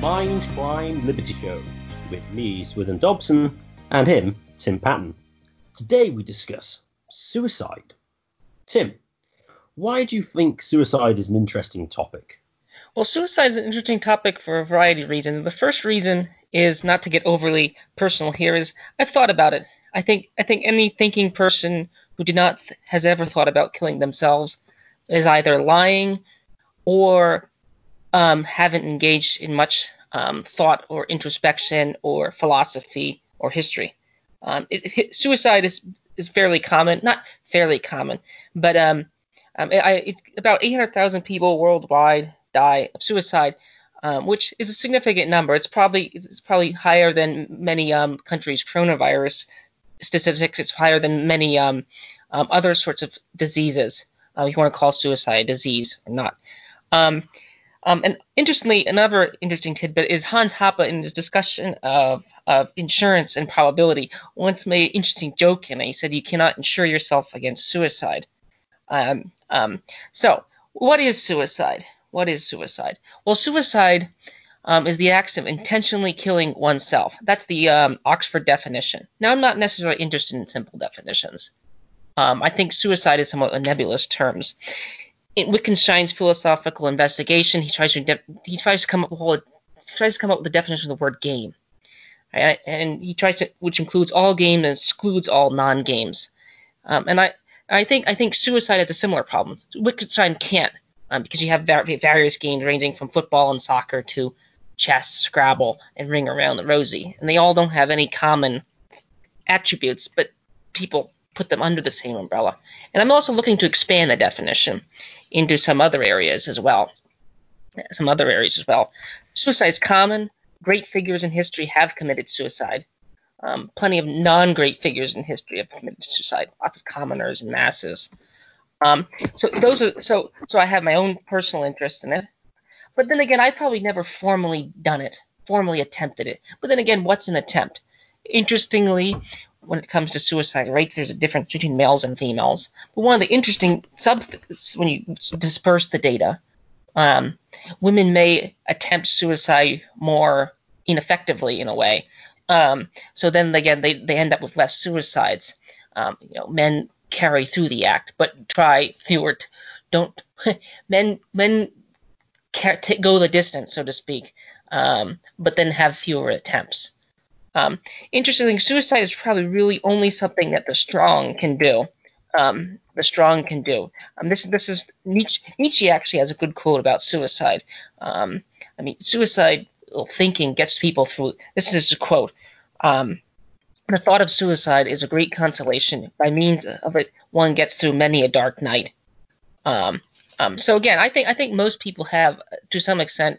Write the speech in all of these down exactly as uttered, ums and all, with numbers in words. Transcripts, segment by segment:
Mind Crime Liberty Show with me, Swithin Dobson, and him, Tim Patton. Today we discuss suicide. Tim, why do you think suicide is an interesting topic? Well, suicide is an interesting topic for a variety of reasons. The first reason is, not to get overly personal here, is I've thought about it. I think I think any thinking person who did not th- has ever thought about killing themselves is either lying or um, haven't engaged in much um, thought or introspection or philosophy or history. Um, it, it, suicide is is fairly common, not fairly common, but um, um, I, it's about eight hundred thousand people worldwide die of suicide, um, which is a significant number. It's probably it's probably higher than many um, countries' coronavirus statistics. It's higher than many um, um, other sorts of diseases. Uh, if you want to call suicide a disease or not. Um, um, and interestingly, another interesting tidbit is Hans Hoppe, in his discussion of, of insurance and probability, once made an interesting joke, and he said you cannot insure yourself against suicide. Um, um, so, what is suicide? What is suicide? Well, suicide um, is the act of intentionally killing oneself. That's the um, Oxford definition. Now, I'm not necessarily interested in simple definitions. Um, I think suicide is somewhat a nebulous terms. In Wittgenstein's philosophical investigation, he tries to de- he tries to come up with whole, he tries to come up with the definition of the word game, right? And he tries to, which includes all games and excludes all non-games. Um, and I, I think I think suicide has a similar problem. Wittgenstein can't, um, because you have various games ranging from football and soccer to chess, Scrabble, and Ring Around the Rosie, and they all don't have any common attributes, but people put them under the same umbrella. And I'm also looking to expand the definition into some other areas as well. Some other areas as well. Suicide is common. Great figures in history have committed suicide. Um, plenty of non-great figures in history have committed suicide. Lots of commoners and masses. Um, so those are so. So I have my own personal interest in it. But then again, I've probably never formally done it, formally attempted it. But then again, what's an attempt? Interestingly, when it comes to suicide rates, there's a difference between males and females. But one of the interesting sub when you disperse the data, um, women may attempt suicide more ineffectively in a way. Um, so then again, they, they end up with less suicides. Um, you know, men carry through the act, but try fewer. T- don't men men car- t- go the distance, so to speak, um, but then have fewer attempts. Um, interestingly, suicide is probably really only something that the strong can do. Um, the strong can do. Um, this this is Nietzsche. Nietzsche actually has a good quote about suicide. Um, I mean, suicide thinking gets people through. This is a quote. Um, the thought of suicide is a great consolation. By means of it, one gets through many a dark night. Um, um, so again, I think I think most people have, to some extent,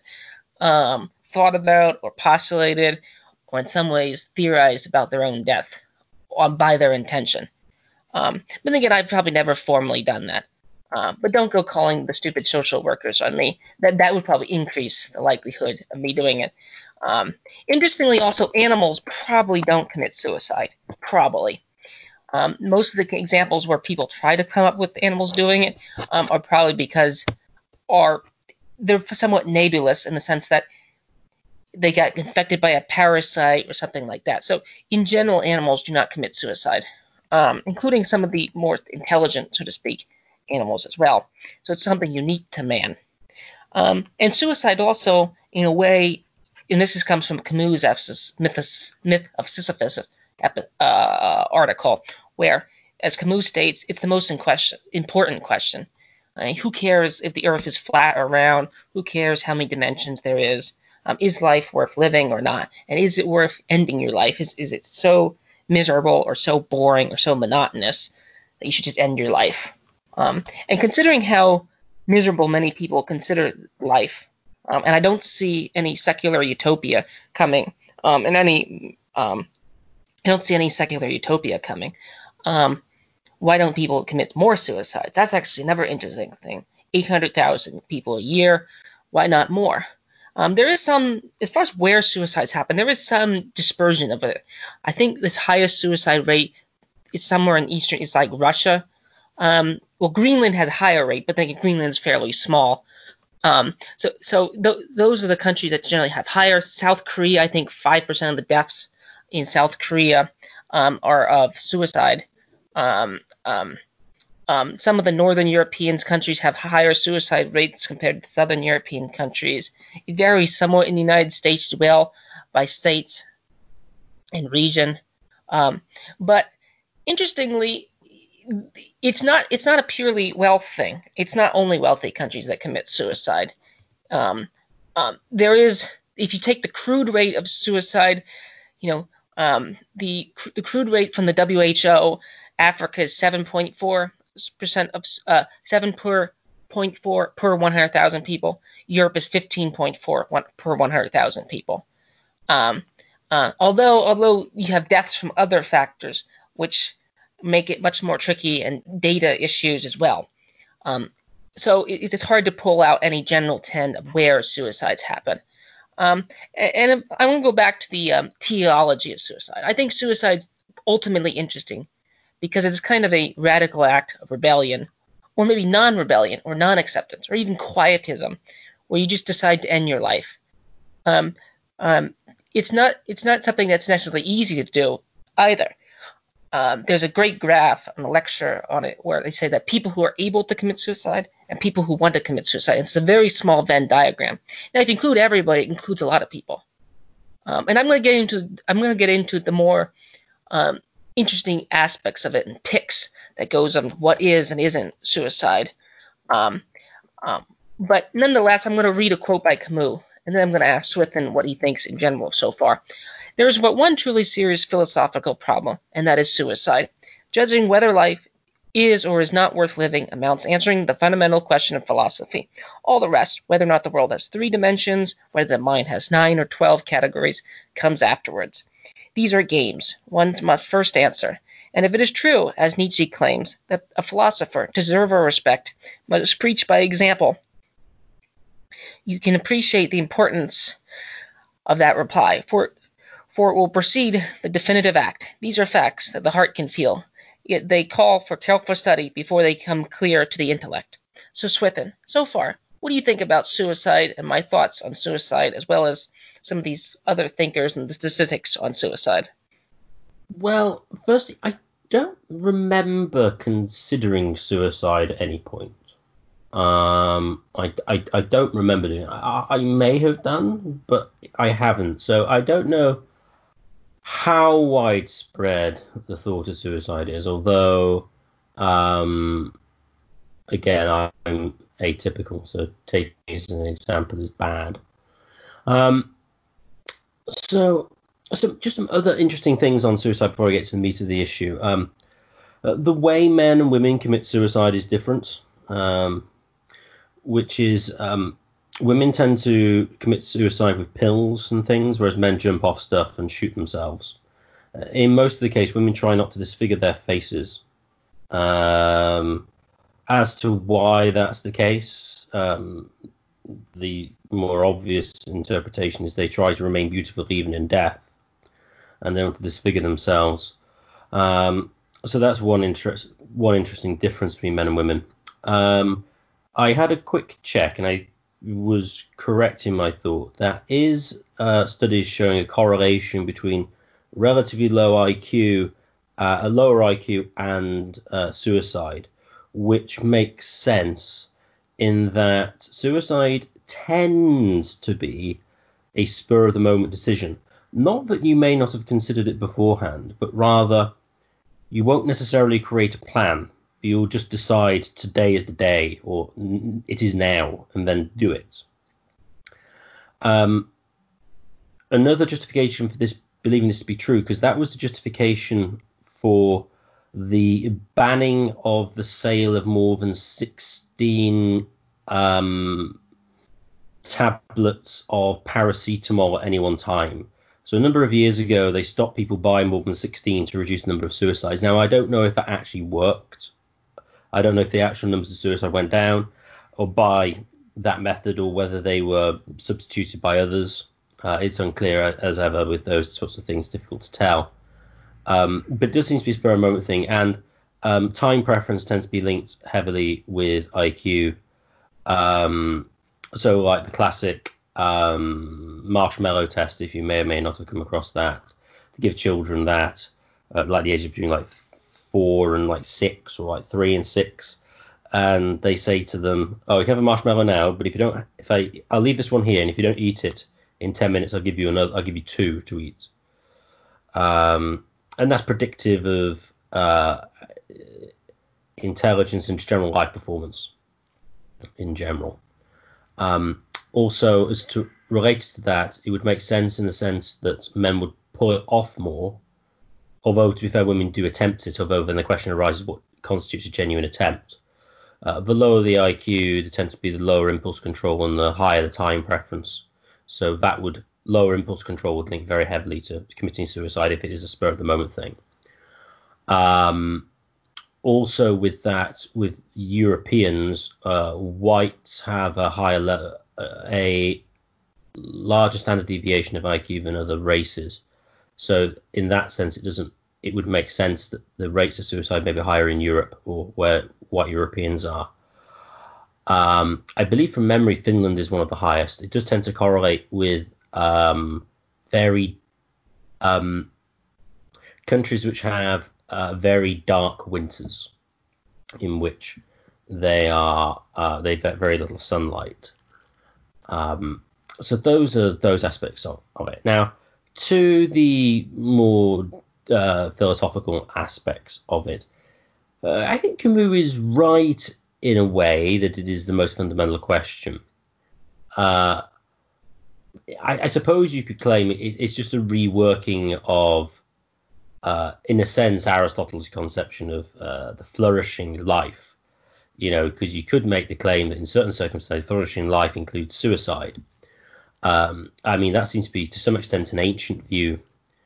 um, thought about or postulated, or in some ways theorized about their own death um, by their intention. Um, but then again, I've probably never formally done that. Uh, but don't go calling the stupid social workers on me. That that would probably increase the likelihood of me doing it. Um, interestingly, also, animals probably don't commit suicide. Probably. Um, most of the examples where people try to come up with animals doing it um, are probably because are they're somewhat nebulous in the sense that they got infected by a parasite or something like that. So in general, animals do not commit suicide, um, including some of the more intelligent, so to speak, animals as well. So it's something unique to man. Um, and suicide also, in a way, and this is, comes from Camus' Myth of, Myth of Sisyphus uh, article, where, as Camus states, it's the most in question, important question. I mean, who cares if the Earth is flat or round? Who cares how many dimensions there is? Um, is life worth living or not? And is it worth ending your life? Is is it so miserable or so boring or so monotonous that you should just end your life? Um, and considering how miserable many people consider life, um, and I don't see any secular utopia coming, um, and any um, I don't see any secular utopia coming. Um, why don't people commit more suicides? That's actually another interesting thing. eight hundred thousand people a year. Why not more? Um, there is some, as far as where suicides happen, there is some dispersion of it. I think this highest suicide rate is somewhere in Eastern, it's like Russia. Um, well, Greenland has a higher rate, but then Greenland is fairly small. Um, so so th- those are the countries that generally have higher. South Korea, I think five percent of the deaths in South Korea um, are of suicide. Um, um, um, some of the northern European countries have higher suicide rates compared to southern European countries. It varies somewhat in the United States as well by states and region. Um, but interestingly, it's not it's not a purely wealth thing. It's not only wealthy countries that commit suicide. Um, um, there is, if you take the crude rate of suicide, you know, um, the the crude rate from the W H O, Africa is seven point four percent of uh, seven per point four per one hundred thousand people. Europe is fifteen point four per one hundred thousand people. Um, uh, although although you have deaths from other factors, which make it much more tricky, and data issues as well. Um, so it, it's hard to pull out any general trend of where suicides happen. Um, and, and I want to go back to the um, teleology of suicide. I think suicide's ultimately interesting because it's kind of a radical act of rebellion, or maybe non-rebellion, or non-acceptance, or even quietism, where you just decide to end your life. Um, um, it's not it's not something that's necessarily easy to do either. Um, there's a great graph on a lecture on it where they say that people who are able to commit suicide and people who want to commit suicide. It's a very small Venn diagram. Now, if you include everybody, it includes a lot of people. Um, and I'm going to get into I'm going to get into the more um, interesting aspects of it and ticks that goes on what is and isn't suicide. Um, um, but nonetheless, I'm going to read a quote by Camus, and then I'm going to ask Swithin what he thinks in general so far. There is but one truly serious philosophical problem, and that is suicide. Judging whether life is or is not worth living amounts to answering the fundamental question of philosophy. All the rest, whether or not the world has three dimensions, whether the mind has nine or twelve categories, comes afterwards. These are games one must first answer. And if it is true, as Nietzsche claims, that a philosopher, to deserve our respect, must preach by example, you can appreciate the importance of that reply, for for it will precede the definitive act. These are facts that the heart can feel, yet they call for careful study before they come clear to the intellect. So, Swithin, so far, what do you think about suicide and my thoughts on suicide, as well as some of these other thinkers and the statistics on suicide? Well, firstly, I don't remember considering suicide at any point. Um, I, I, I don't remember doing it. I, I may have done, but I haven't. So I don't know how widespread the thought of suicide is, although, um, again, I'm atypical, so taking it as an example is bad. Um, so, so just some other interesting things on suicide before I get to the meat of the issue. Um, uh, the way men and women commit suicide is different, um, which is um, women tend to commit suicide with pills and things, whereas men jump off stuff and shoot themselves. In most of the case, women try not to disfigure their faces. Um, as to why that's the case, um, the more obvious interpretation is they try to remain beautiful even in death, and they want to disfigure themselves. Um, so that's one interest, one interesting difference between men and women. Um, I had a quick check, and I was correct in my thought. There is uh, studies showing a correlation between relatively low I Q, uh, a lower I Q, and uh, suicide, which makes sense in that suicide tends to be a spur of the moment decision. Not that you may not have considered it beforehand, but rather you won't necessarily create a plan. You'll just decide today is the day, or it is now, and then do it. Um, another justification for this, believing this to be true, because that was the justification for the banning of the sale of more than sixteen um, tablets of paracetamol at any one time. So a number of years ago, they stopped people buying more than sixteen to reduce the number of suicides. Now, I don't know if that actually worked. I don't know if the actual numbers of suicide went down or by that method, or whether they were substituted by others. Uh, it's unclear as ever with those sorts of things, difficult to tell. Um, but it does seem to be a spur of the moment thing, and um, time preference tends to be linked heavily with I Q. Um, so like the classic um, marshmallow test, if you may or may not have come across that, to give children that at like the age of between like four and like six, or like three and six, and they say to them, "Oh, you can have a marshmallow now, but if you don't, if I, I'll leave this one here, and if you don't eat it in ten minutes, I'll give you another, I'll give you two to eat." Um, and that's predictive of uh, intelligence and general life performance in general. Um, also, as to related to that, it would make sense in the sense that men would pull it off more. Although, to be fair, women do attempt it, although then the question arises what constitutes a genuine attempt. Uh, the lower the I Q, there tends to be the lower impulse control, and the higher the time preference. So that would, lower impulse control would link very heavily to committing suicide if it is a spur of the moment thing. Um, also with that, with Europeans, uh, whites have a higher, le- a larger standard deviation of I Q than other races. So in that sense, it doesn't. It would make sense that the rates of suicide may be higher in Europe, or where white Europeans are. Um, I believe from memory, Finland is one of the highest. It does tend to correlate with um, very um, countries which have uh, very dark winters, in which they are uh, they get very little sunlight. Um, so those are those aspects of, of it. Now, to the more uh, philosophical aspects of it, uh, I think Camus is right in a way that it is the most fundamental question. Uh, I, I suppose you could claim it, it's just a reworking of, uh, in a sense, Aristotle's conception of uh, the flourishing life. You know, because you could make the claim that in certain circumstances, flourishing life includes suicide. Um, I mean, that seems to be to some extent an ancient view.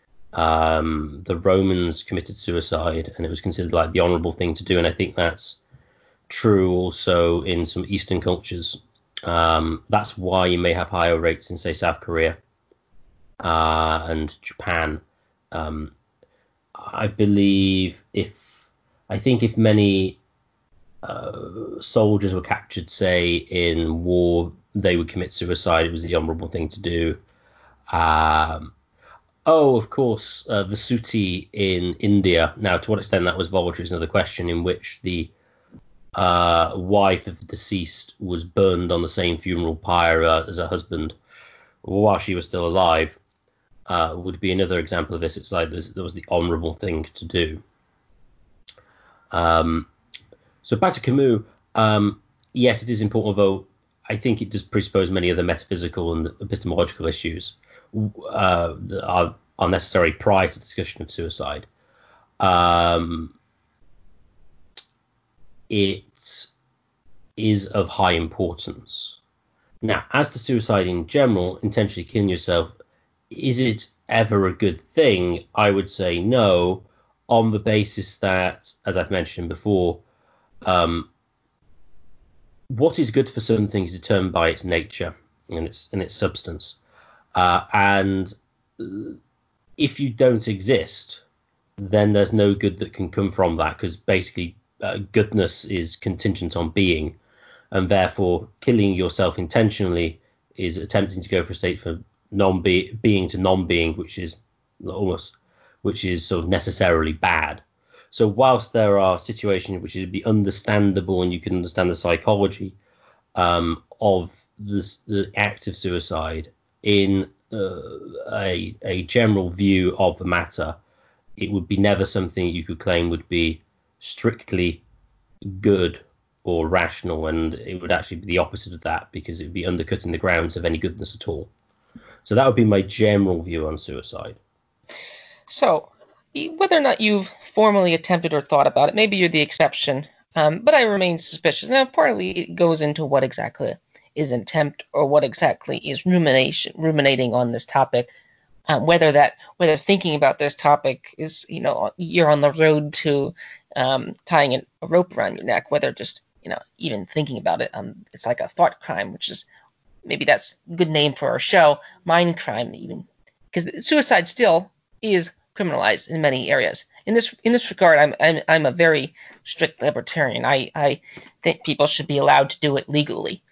Um, the Romans committed suicide, and it was considered like the honorable thing to do. And I think that's true also in some Eastern cultures. Um, that's why you may have higher rates in, say, South Korea uh, and Japan. Um, I believe if I think if many uh, soldiers were captured, say, in war, they would commit suicide. It was the honorable thing to do. Um, oh, of course, uh, the Suti in India. Now, to what extent that was voluntary is another question, in which the uh, wife of the deceased was burned on the same funeral pyre uh, as her husband while she was still alive. Uh, would be another example of this. It's like there was the honourable thing to do. Um, so back to Camus. Um, yes, it is important, although I think it does presuppose many other metaphysical and epistemological issues uh, that are, are necessary prior to the discussion of suicide. Um, it is of high importance. Now, as to suicide in general, intentionally killing yourself, is it ever a good thing? I would say no, on the basis that, as I've mentioned before, um, what is good for something is determined by its nature and its and its substance. Uh, and if you don't exist, then there's no good that can come from that, because basically uh, goodness is contingent on being, and therefore killing yourself intentionally is attempting to go for a state for non-being to non-being, which is almost, which is sort of necessarily bad. So whilst there are situations which would be understandable and you can understand the psychology um, of this, the act of suicide, in uh, a, a general view of the matter, it would be never something you could claim would be strictly good or rational, and it would actually be the opposite of that, because it would be undercutting the grounds of any goodness at all. So that would be my general view on suicide. So, whether or not you've formally attempted or thought about it, maybe you're the exception, um, but I remain suspicious. Now, partly it goes into what exactly is an attempt, or what exactly is rumination, ruminating on this topic. Um, whether that, whether thinking about this topic is, you know, you're on the road to um, tying a rope around your neck, whether just, you know, even thinking about it, um, it's like a thought crime, which is, maybe that's a good name for our show, mind crime, even, because suicide still is criminalized in many areas. In this in this regard, I'm I'm, I'm a very strict libertarian. I, I think people should be allowed to do it legally.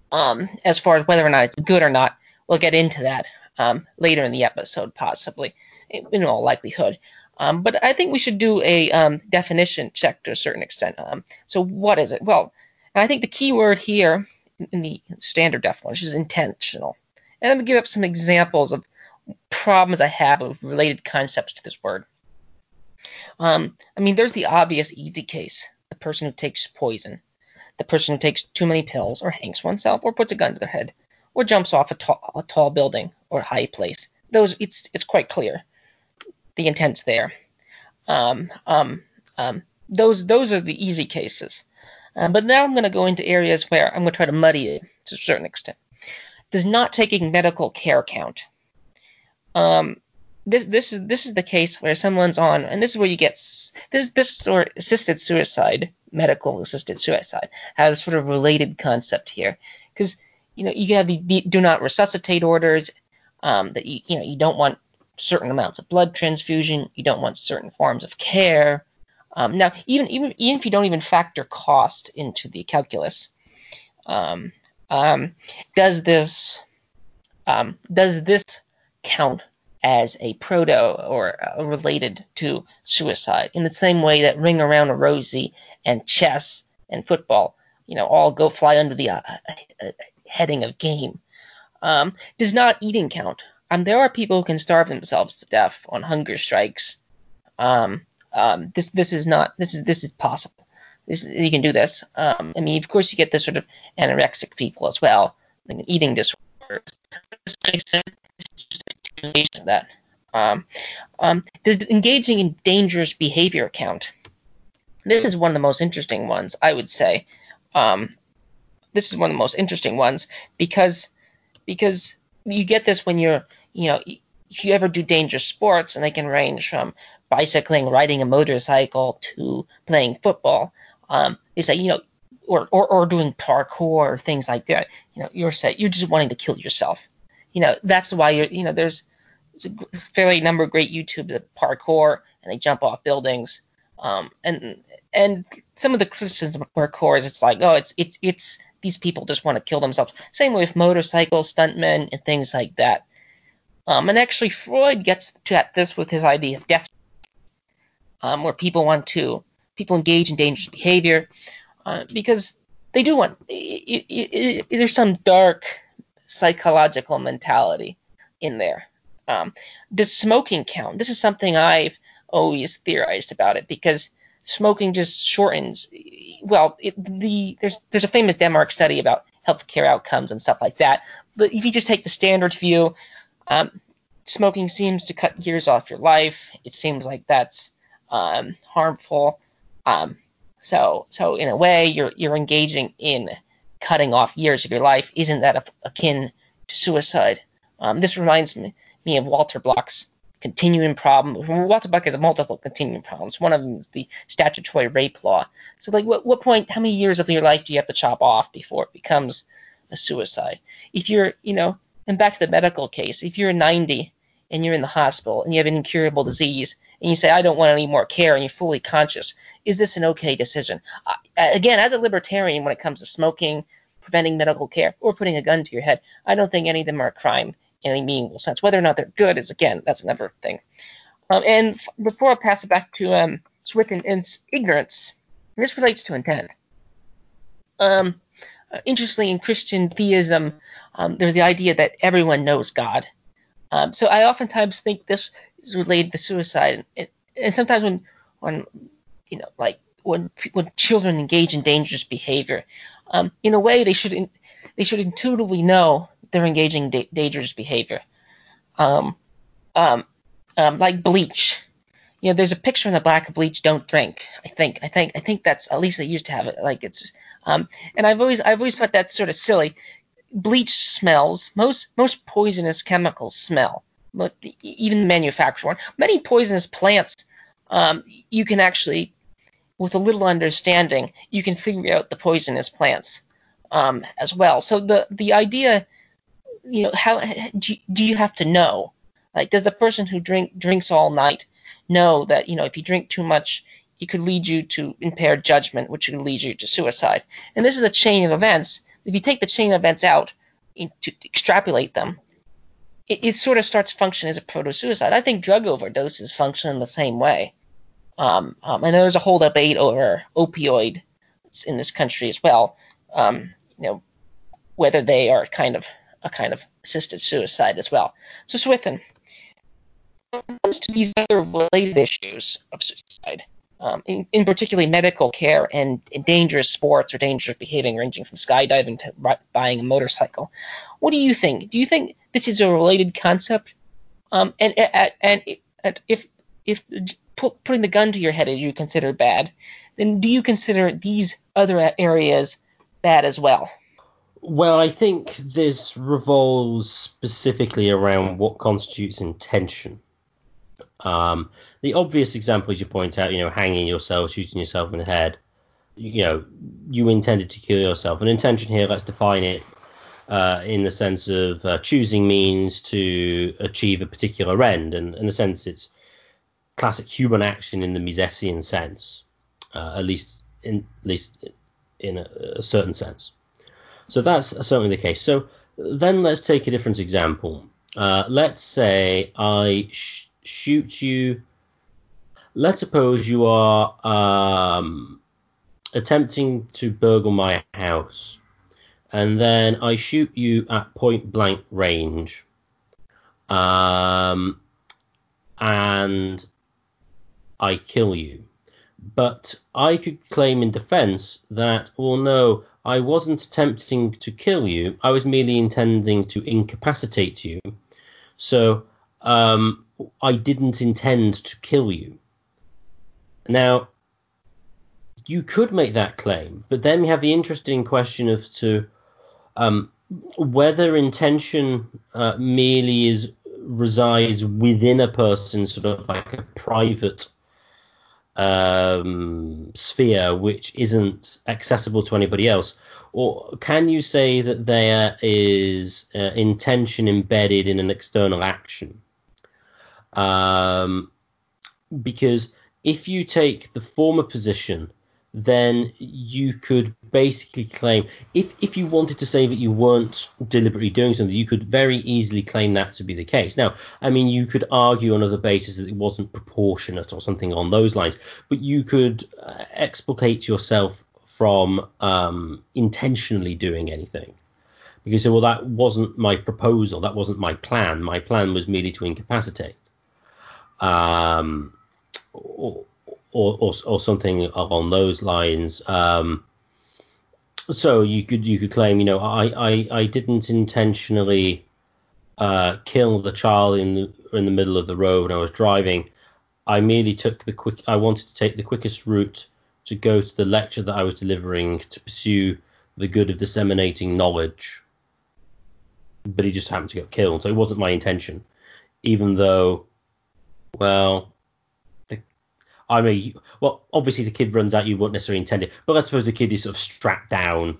Um, as far as whether or not it's good or not, we'll get into that um, later in the episode, possibly, in all likelihood. Um, but I think we should do a um, definition check to a certain extent. Um, so what is it? Well, and I think the key word here in the standard definition is intentional. And I'm going to give up some examples of problems I have with related concepts to this word. Um, I mean, there's the obvious easy case, the person who takes poison, the person who takes too many pills or hangs oneself or puts a gun to their head or jumps off a tall, a tall building or high place. Those, it's it's quite clear. The intent's there. Um, um, um, those those are the easy cases. Uh, but now I'm going to go into areas where I'm going to try to muddy it to a certain extent. Does not taking medical care count? Um, this this is this is the case where someone's on, and this is where you get this this sort of assisted suicide, medical assisted suicide, has sort of related concept here, because you know you have the, the do not resuscitate orders, um, that you you know you don't want certain amounts of blood transfusion, you don't want certain forms of care. Um, now even even even if you don't even factor cost into the calculus, um, um, does this um, does this count as a proto or uh, related to suicide in the same way that Ring Around a Rosie and chess and football, you know, all go fly under the uh, uh, heading of game? Um, does not eating count? Um, there are people who can starve themselves to death on hunger strikes. Um, um, this this is not this is this is possible. This, you can do this. Um, I mean, of course, you get this sort of anorexic people as well, like eating disorders. That. Um, um, does engaging in dangerous behavior count? This is one of the most interesting ones, I would say. Um, this is one of the most interesting ones because because you get this when you're, you know, if you ever do dangerous sports, and they can range from bicycling, riding a motorcycle, to playing football. Um, they say, you know, or, or or doing parkour or things like that. You know, you're say you're just wanting to kill yourself. You know, that's why you're, you know, there's a fairly number of great YouTube that parkour and they jump off buildings. Um, and and some of the criticism of parkour is it's like, oh, it's it's it's these people just want to kill themselves. Same with motorcycle stuntmen and things like that. Um, and actually, Freud gets to at this with his idea of death, um, where people want to people engage in dangerous behavior uh, because they do want. It, it, it, it, there's some dark psychological mentality in there. Um, does smoking count? This is something I've always theorized about it, because smoking just shortens. Well, it, the there's there's a famous Denmark study about healthcare outcomes and stuff like that. But if you just take the standard view, um, smoking seems to cut years off your life. It seems like that's um, harmful. Um, so so in a way, you're you're engaging in cutting off years of your life. Isn't that akin to suicide? Um, this reminds me. me of Walter Block's continuing problem. Walter Block has multiple continuing problems. One of them is the statutory rape law. So, like, what, what point, how many years of your life do you have to chop off before it becomes a suicide? If you're, you know, and back to the medical case, if you're ninety and you're in the hospital and you have an incurable disease and you say, I don't want any more care, and you're fully conscious, is this an okay decision? Uh, again, as a libertarian, when it comes to smoking, preventing medical care, or putting a gun to your head, I don't think any of them are a crime in any meaningful sense. Whether or not they're good is, again, that's another thing. Um, and f- before I pass it back to um, Swithin, it's ignorance. This relates to intent. Um, uh, interestingly, in Christian theism, um, there's the idea that everyone knows God. Um, so I oftentimes think this is related to suicide. And, and sometimes when, when, you know, like when when children engage in dangerous behavior, um, in a way they should in, they should intuitively know they're engaging in da- dangerous behavior. Um, um, um, like bleach. You know, there's a picture in the back of bleach. Don't drink. I think. I think. I think that's, at least they used to have it. Like it's. Um, and I've always I've always thought that's sort of silly. Bleach smells. Most most poisonous chemicals smell. But even the manufactured one. Many poisonous plants. Um, you can actually, with a little understanding, you can figure out the poisonous plants um, as well. So the the idea. You know, how do you, do you have to know? Like, does the person who drink drinks all night know that, you know, if you drink too much, it could lead you to impaired judgment, which could lead you to suicide? And this is a chain of events, if you take the chain of events out in, to extrapolate them, it, it sort of starts functioning as a proto-suicide. I think drug overdoses function in the same way. Um, um, and there's a whole debate over opioid in this country as well. Um, you know, whether they are kind of a kind of assisted suicide as well. So Swithin, when it comes to these other related issues of suicide, um, in, in particularly medical care and, and dangerous sports or dangerous behaving, ranging from skydiving to ri- buying a motorcycle, what do you think? Do you think this is a related concept? Um, and and, and, and if if put, putting the gun to your head is you consider bad, then do you consider these other areas bad as well? Well, I think this revolves specifically around what constitutes intention. Um, the obvious example, as you point out, you know, hanging yourself, shooting yourself in the head, you know, you intended to kill yourself. And intention here, let's define it uh, in the sense of uh, choosing means to achieve a particular end. And in a sense, it's classic human action in the Misesian sense, uh, at least in at least in a, a certain sense. So that's certainly the case. So then let's take a different example. Uh, let's say I sh- shoot you. Let's suppose you are um, attempting to burgle my house, and then I shoot you at point blank range, um, and I kill you. But I could claim in defense that, well, no, I wasn't attempting to kill you. I was merely intending to incapacitate you. So um, I didn't intend to kill you. Now, you could make that claim, but then we have the interesting question of to um, whether intention uh, merely is resides within a person, sort of like a private um, sphere which isn't accessible to anybody else, or can you say that there is uh, intention embedded in an external action? Um, because if you take the former position, then you could basically claim, if if you wanted to say that you weren't deliberately doing something, you could very easily claim that to be the case. Now, I mean, you could argue on other bases that it wasn't proportionate or something on those lines, but you could uh, explicate yourself from um, intentionally doing anything. Because, well, that wasn't my proposal, that wasn't my plan. My plan was merely to incapacitate. Um, or, or, or, or something along those lines. Um, so you could you could claim, you know, I, I, I didn't intentionally uh, kill the child in the, in the middle of the road when I was driving. I merely took the quick. I wanted to take the quickest route to go to the lecture that I was delivering to pursue the good of disseminating knowledge. But he just happened to get killed, so it wasn't my intention, even though, well. I mean, well, obviously the kid runs out, you won't necessarily intend it, but let's suppose the kid is sort of strapped down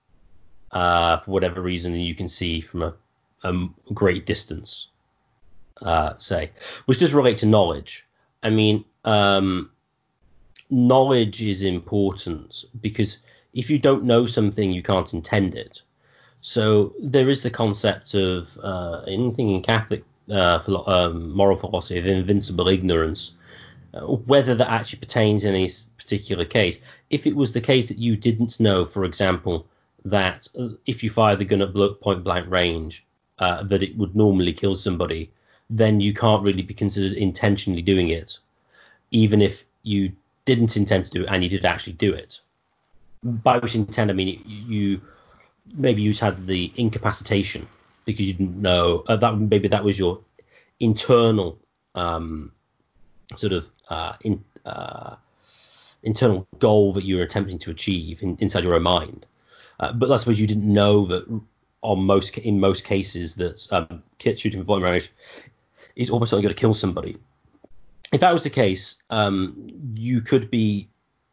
uh, for whatever reason, and you can see from a, a great distance, uh, say, which does relate to knowledge. I mean, um, knowledge is important because if you don't know something, you can't intend it. So there is the concept of uh, anything in Catholic uh, philo- um, moral philosophy of invincible ignorance. Uh, whether that actually pertains in this particular case. If it was the case that you didn't know, for example, that if you fire the gun at point blank range, uh, that it would normally kill somebody, then you can't really be considered intentionally doing it, even if you didn't intend to do it and you did actually do it. By which intent, I mean you maybe you had the incapacitation because you didn't know uh, that maybe that was your internal um, sort of uh, in, uh, internal goal that you were attempting to achieve in, inside your own mind. Uh, but I suppose you didn't know that on most in most cases that um, shooting for point range is almost certainly going to kill somebody. If that was the case, um, you could be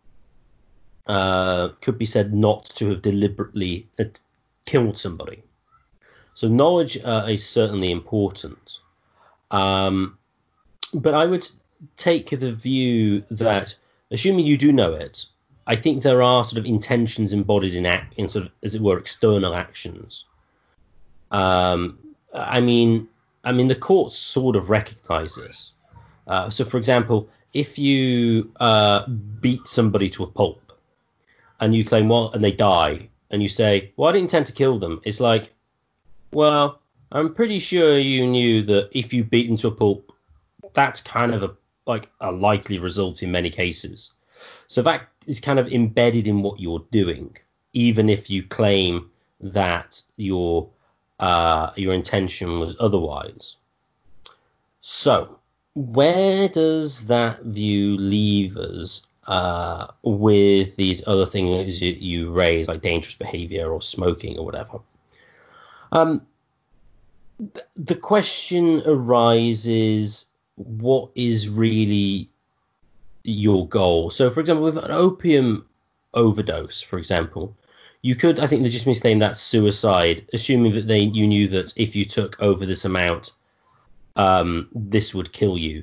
uh, could be said not to have deliberately killed somebody. So knowledge uh, is certainly important. Um, but I would take the view that, assuming you do know it, I think there are sort of intentions embodied in act, in sort of, as it were, external actions. Um, I mean, I mean, the courts sort of recognise this. Uh, so, for example, if you uh, beat somebody to a pulp, and you claim, well, and they die, and you say, well, I didn't intend to kill them. It's like, well, I'm pretty sure you knew that if you beat them to a pulp, that's kind of a like a likely result in many cases. So that is kind of embedded in what you're doing, even if you claim that your uh, your intention was otherwise. So where does that view leave us uh, with these other things you, you raise, like dangerous behavior or smoking or whatever? Um, th- the question arises, what is really your goal? So, for example, with an opium overdose, for example, you could, I think, legitimately claim that's suicide, assuming that they you knew that if you took over this amount, um, this would kill you.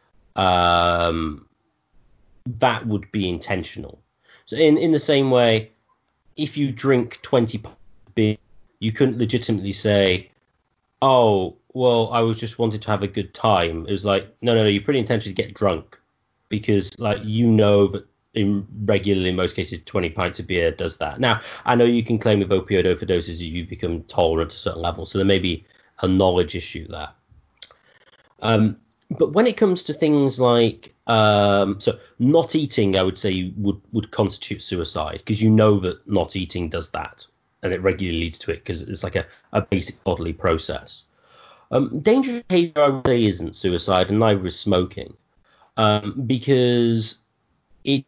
Um, that would be intentional. So, in in the same way, if you drink twenty beer, you couldn't legitimately say, "Oh, well, I was just wanted to have a good time." It was like, no, no, no, you're pretty intentionally get drunk. Because like you know that in regularly in most cases twenty pints of beer does that. Now I know you can claim with opioid overdoses you become tolerant to certain levels, so there may be a knowledge issue there. Um, but when it comes to things like um, so not eating, I would say would would constitute suicide because you know that not eating does that, and it regularly leads to it because it's like a, a basic bodily process. Um, dangerous behavior, I would say, isn't suicide, and neither is smoking. Um, because it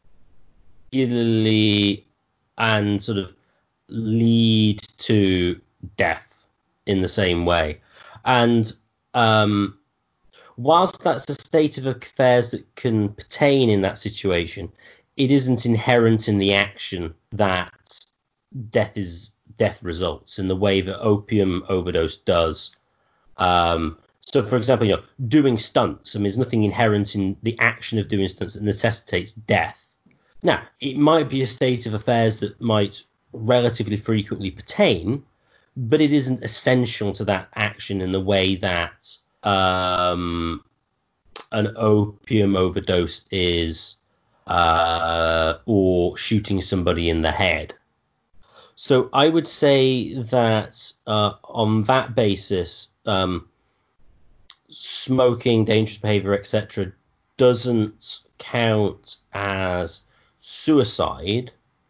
regularly and sort of lead to death in the same way. And um, whilst that's a state of affairs that can pertain in that situation, it isn't inherent in the action that death is death results in the way that opium overdose does. Um, So, for example, you know, doing stunts, I mean, there's nothing inherent in the action of doing stunts that necessitates death. Now, it might be a state of affairs that might relatively frequently pertain, but it isn't essential to that action in the way that um, an opium overdose is, uh, or shooting somebody in the head. So I would say that uh, on that basis, um, smoking, dangerous behavior, et cetera, doesn't count as suicide.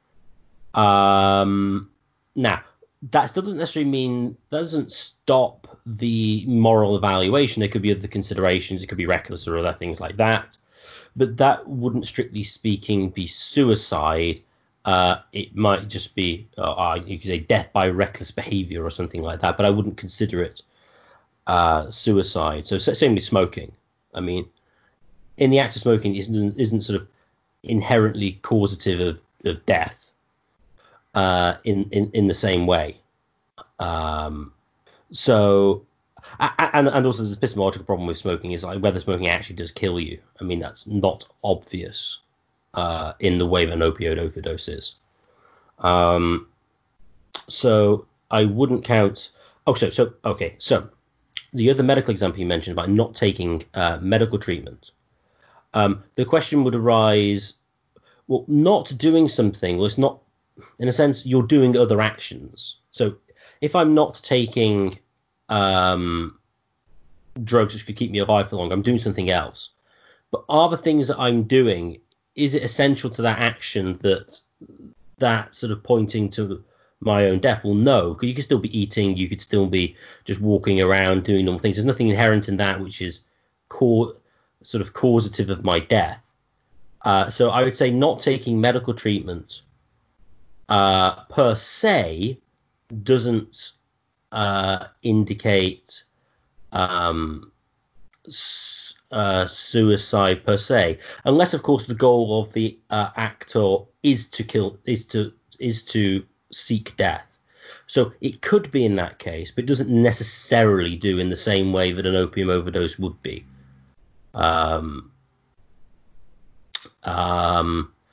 Um, now, that still doesn't necessarily mean that doesn't stop the moral evaluation. There could be other considerations. It could be reckless or other things like that. But that wouldn't, strictly speaking, be suicide. Uh, it might just be, uh, you could say, death by reckless behavior or something like that. But I wouldn't consider it uh, suicide. So same with smoking. I mean, in the act of smoking isn't isn't sort of inherently causative of, of death uh, in, in in the same way. Um, so and and also there's a epistemological problem with smoking is like whether smoking actually does kill you. I mean, that's not obvious uh, in the way that an opioid overdose is. Um, so I wouldn't count. Oh, so so okay. So the other medical example you mentioned about not taking uh, medical treatment, um, the question would arise, well, not doing something, well, it's not, in a sense, you're doing other actions. So if I'm not taking um, drugs which could keep me alive for long, I'm doing something else. But are the things that I'm doing, is it essential to that action that that sort of pointing to my own death? Well, no, because you could still be eating, you could still be just walking around doing normal things. There's nothing inherent in that which is core, sort of causative of my death. Uh, so I would say not taking medical treatment uh, per se doesn't uh, indicate um, s- uh, suicide per se, unless of course the goal of the uh, actor is to kill, is to is to seek death. So it could be in that case, but it doesn't necessarily do in the same way that an opium overdose would be. Um, um,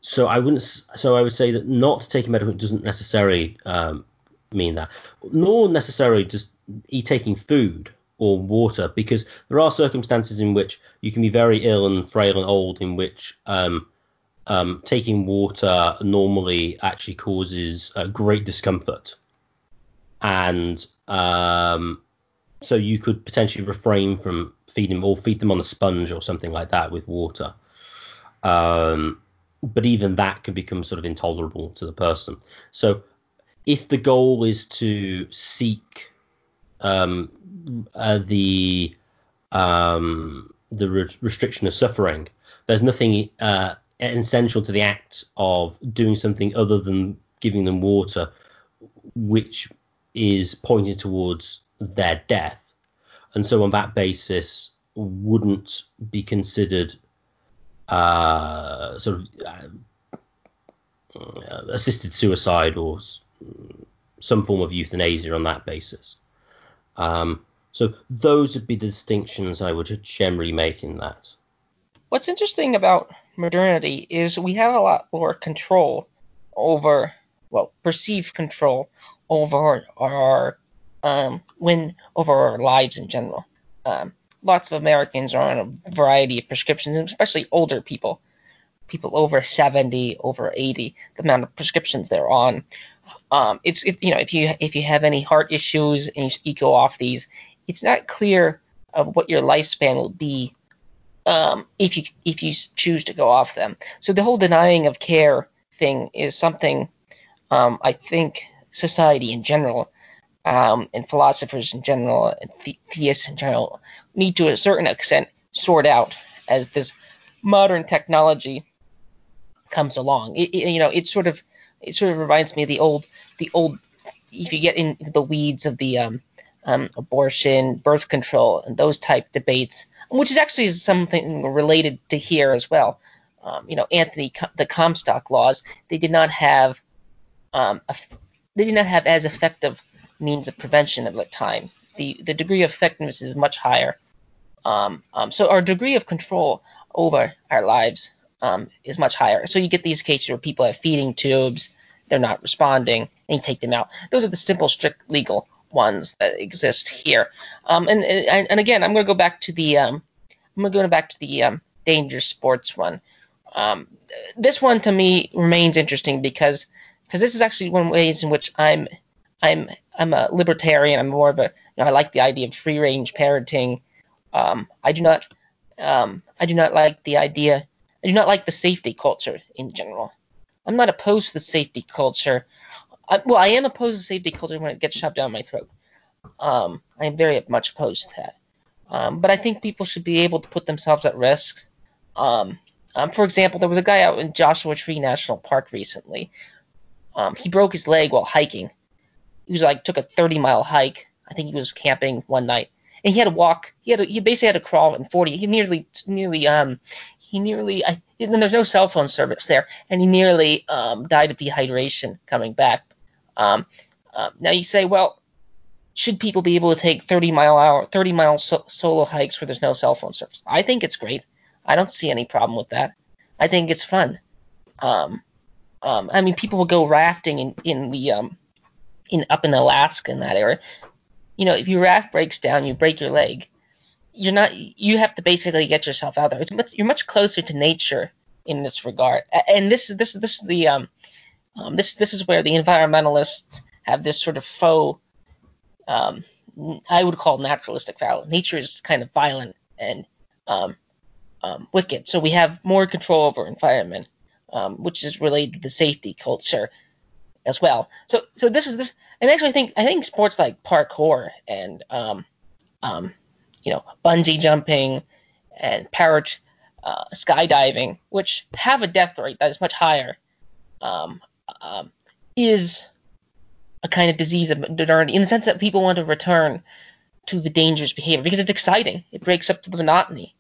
so I wouldn't. So I would say that not taking medical doesn't necessarily um, mean that, nor necessarily just eat taking food or water, because there are circumstances in which you can be very ill and frail and old, in which um, um, taking water normally actually causes uh, great discomfort, and um, so you could potentially refrain from feeding or feed them on a sponge or something like that with water. Um, but even that can become sort of intolerable to the person. So if the goal is to seek um, uh, the um, the re- restriction of suffering, there's nothing uh, essential to the act of doing something other than giving them water, which is pointed towards their death. And so on that basis, wouldn't be considered uh, sort of uh, assisted suicide or some form of euthanasia on that basis. Um, so those would be the distinctions I would generally make in that. What's interesting about modernity is we have a lot more control over, well, perceived control over our um, when over our lives in general. Um, lots of Americans are on a variety of prescriptions, especially older people, people over seventy, over eighty. The amount of prescriptions they're on. Um, it's it, you know if you if you have any heart issues and you, you go off these, it's not clear of what your lifespan will be um, if you if you choose to go off them. So the whole denying of care thing is something um, I think society in general um, and philosophers in general and the- theists in general need to a certain extent sort out as this modern technology comes along. It, it, you know, it sort of it sort of reminds me of the old the old if you get into the weeds of the um, um, abortion, birth control, and those type debates, which is actually something related to here as well. Um, you know, Anthony, the Comstock laws, they did not have um, a, they did not have as effective means of prevention at the time. The the degree of effectiveness is much higher. Um, um, so our degree of control over our lives um, is much higher. So you get these cases where people have feeding tubes, they're not responding, and you take them out. Those are the simple, strict legal ones that exist here. Um, and, and and again, I'm going to go back to the um, I'm going to go back to the um, dangerous sports one. Um, this one to me remains interesting because because this is actually one of the ways in which I'm I'm I'm a libertarian. I'm more of a you know, I like the idea of free range parenting. Um, I do not um, I do not like the idea. I do not like the safety culture in general. I'm not opposed to the safety culture. I, well, I am opposed to safety culture when it gets shoved down my throat. Um, I am very much opposed to that. Um, but I think people should be able to put themselves at risk. Um, um, for example, there was a guy out in Joshua Tree National Park recently. Um, he broke his leg while hiking. He was like took a thirty mile hike. I think he was camping one night, and he had to walk. He had to, he basically had to crawl in forty. He nearly nearly um he nearly I and there's no cell phone service there, and he nearly um died of dehydration coming back. Um, uh, now you say, well, should people be able to take thirty mile hour thirty mile so- solo hikes where there's no cell phone service? I think it's great. I don't see any problem with that. I think it's fun. Um, um, I mean, people will go rafting in in the um in up in Alaska in that area. You know, if your raft breaks down, you break your leg. You're not. You have to basically get yourself out there. It's much, you're much closer to nature in this regard. And this is this is this is the um, um this this is where the environmentalists have this sort of faux um I would call naturalistic value. Nature is kind of violent and um, um wicked. So we have more control over environment, um, which is related to the safety culture as well. So so this is this, and actually I think I think sports like parkour and um um you know bungee jumping and parrot uh, skydiving, which have a death rate that is much higher, um, um, is a kind of disease of modernity in the sense that people want to return to the dangerous behavior because it's exciting. It breaks up the monotony.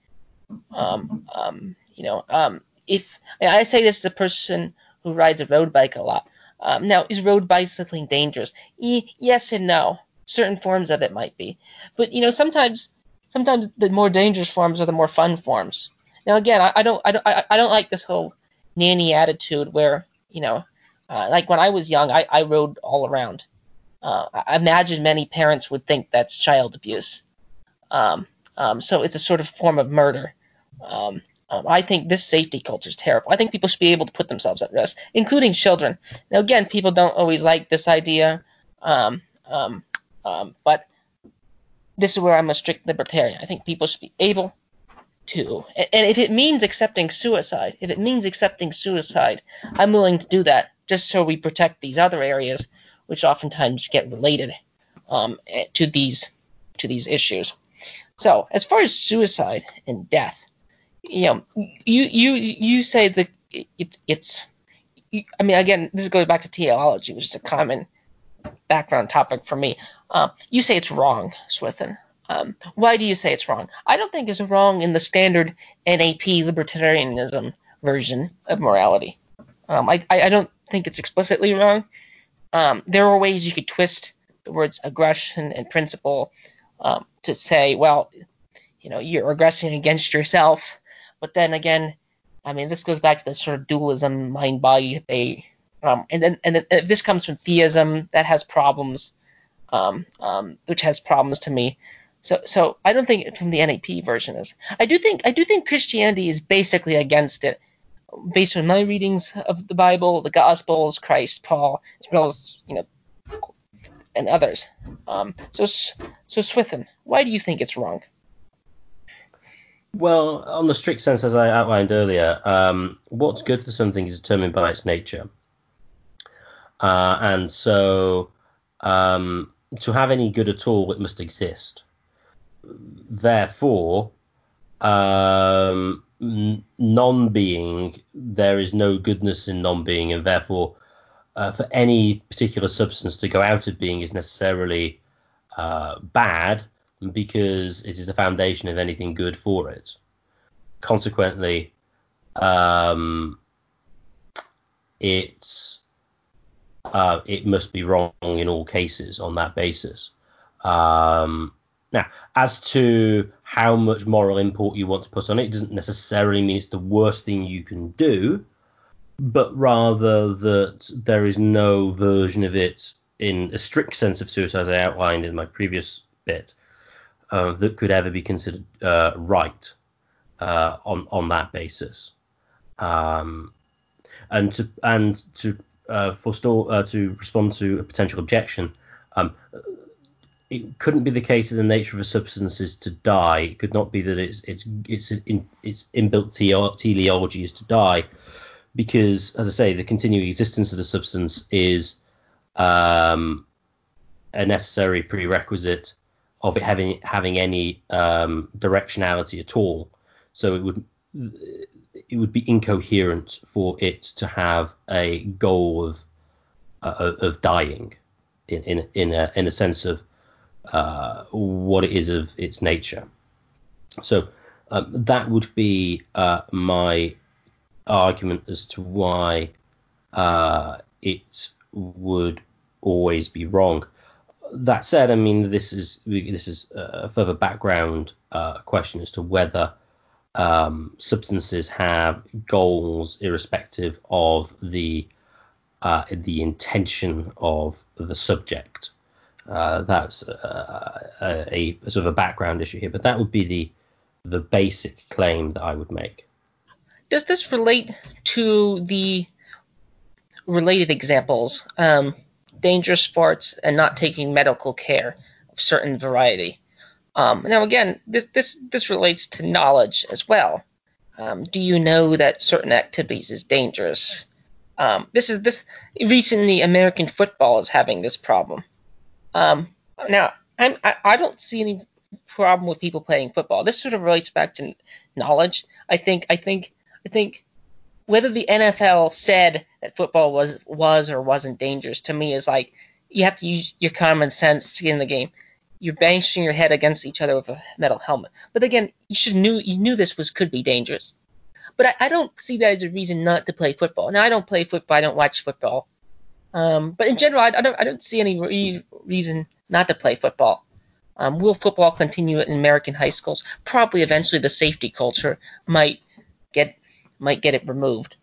Um, um, you know, um, if I say this as a person who rides a road bike a lot. Um, now, is road bicycling dangerous? E- yes and no. Certain forms of it might be, but you know, sometimes, sometimes the more dangerous forms are the more fun forms. Now, again, I, I don't, I don't, I, I don't like this whole nanny attitude where, you know, uh, like when I was young, I, I rode all around. Uh, I imagine many parents would think that's child abuse. Um, um, so it's a sort of form of murder. Um, um, I think this safety culture is terrible. I think people should be able to put themselves at risk, including children. Now, again, people don't always like this idea, um, um, um, but this is where I'm a strict libertarian. I think people should be able to, and if it means accepting suicide, if it means accepting suicide, I'm willing to do that just so we protect these other areas, which oftentimes get related um, to these to these issues. So, as far as suicide and death, you know, you you you say that it, it's. I mean, again, this goes back to teleology, which is a common background topic for me. Um, you say it's wrong, Swithin. Um, why do you say it's wrong? I don't think it's wrong in the standard N A P libertarianism version of morality. Um, I, I don't think it's explicitly wrong. Um, there are ways you could twist the words aggression and principle um, to say, well, you know, you're aggressing against yourself. But then again, I mean, this goes back to the sort of dualism, mind-body debate. Um, and then, and then if this comes from theism, that has problems, um, um, which has problems to me. So, so I don't think from the N A P version is. I do think, I do think Christianity is basically against it, based on my readings of the Bible, the Gospels, Christ, Paul, as well as you know, and others. Um, so, so Swithin, why do you think it's wrong? Well, on the strict sense, as I outlined earlier, um, what's good for something is determined by its nature. Uh, and so um, to have any good at all, it must exist. Therefore, um, n- non-being, there is no goodness in non-being, and therefore uh, for any particular substance to go out of being is necessarily uh, bad, because it is the foundation of anything good for it. Consequently, um, it's uh, it must be wrong in all cases on that basis. Um, now, as to how much moral import you want to put on it, it doesn't necessarily mean it's the worst thing you can do, but rather that there is no version of it in a strict sense of suicide, as I outlined in my previous bit, uh, that could ever be considered uh, right uh, on on that basis. Um, and to and to uh, forestall uh, to respond to a potential objection, um, it couldn't be the case that the nature of a substance is to die. It could not be that its its its in, its inbuilt teleology is to die, because, as I say, the continuing existence of the substance is um, a necessary prerequisite of it having having any um, directionality at all. So it would it would be incoherent for it to have a goal of uh, of dying in in in a in a sense of uh, what it is of its nature. So um, that would be uh, my argument as to why uh, it would always be wrong. That said, I mean, this is this is a further background uh, question as to whether um, substances have goals irrespective of the uh, the intention of the subject. Uh, that's uh, a, a sort of a background issue here, but that would be the the basic claim that I would make. Does this relate to the related examples, um, dangerous sports and not taking medical care of certain variety? Um, now, again, this this this relates to knowledge as well. Um, do you know that certain activities is dangerous? Um, this is this recently American football is having this problem. Um, now, I'm, I I don't see any problem with people playing football. This sort of relates back to knowledge. I think I think I think whether the N F L said that football was was or wasn't dangerous, to me is like you have to use your common sense in the game. You're bashing your head against each other with a metal helmet. But again, you should knew you knew this was could be dangerous. But I, I don't see that as a reason not to play football. Now I don't play football. I don't watch football. Um, but in general, I, I don't I don't see any re- reason not to play football. Um, will football continue in American high schools? Probably eventually the safety culture might get might get it removed.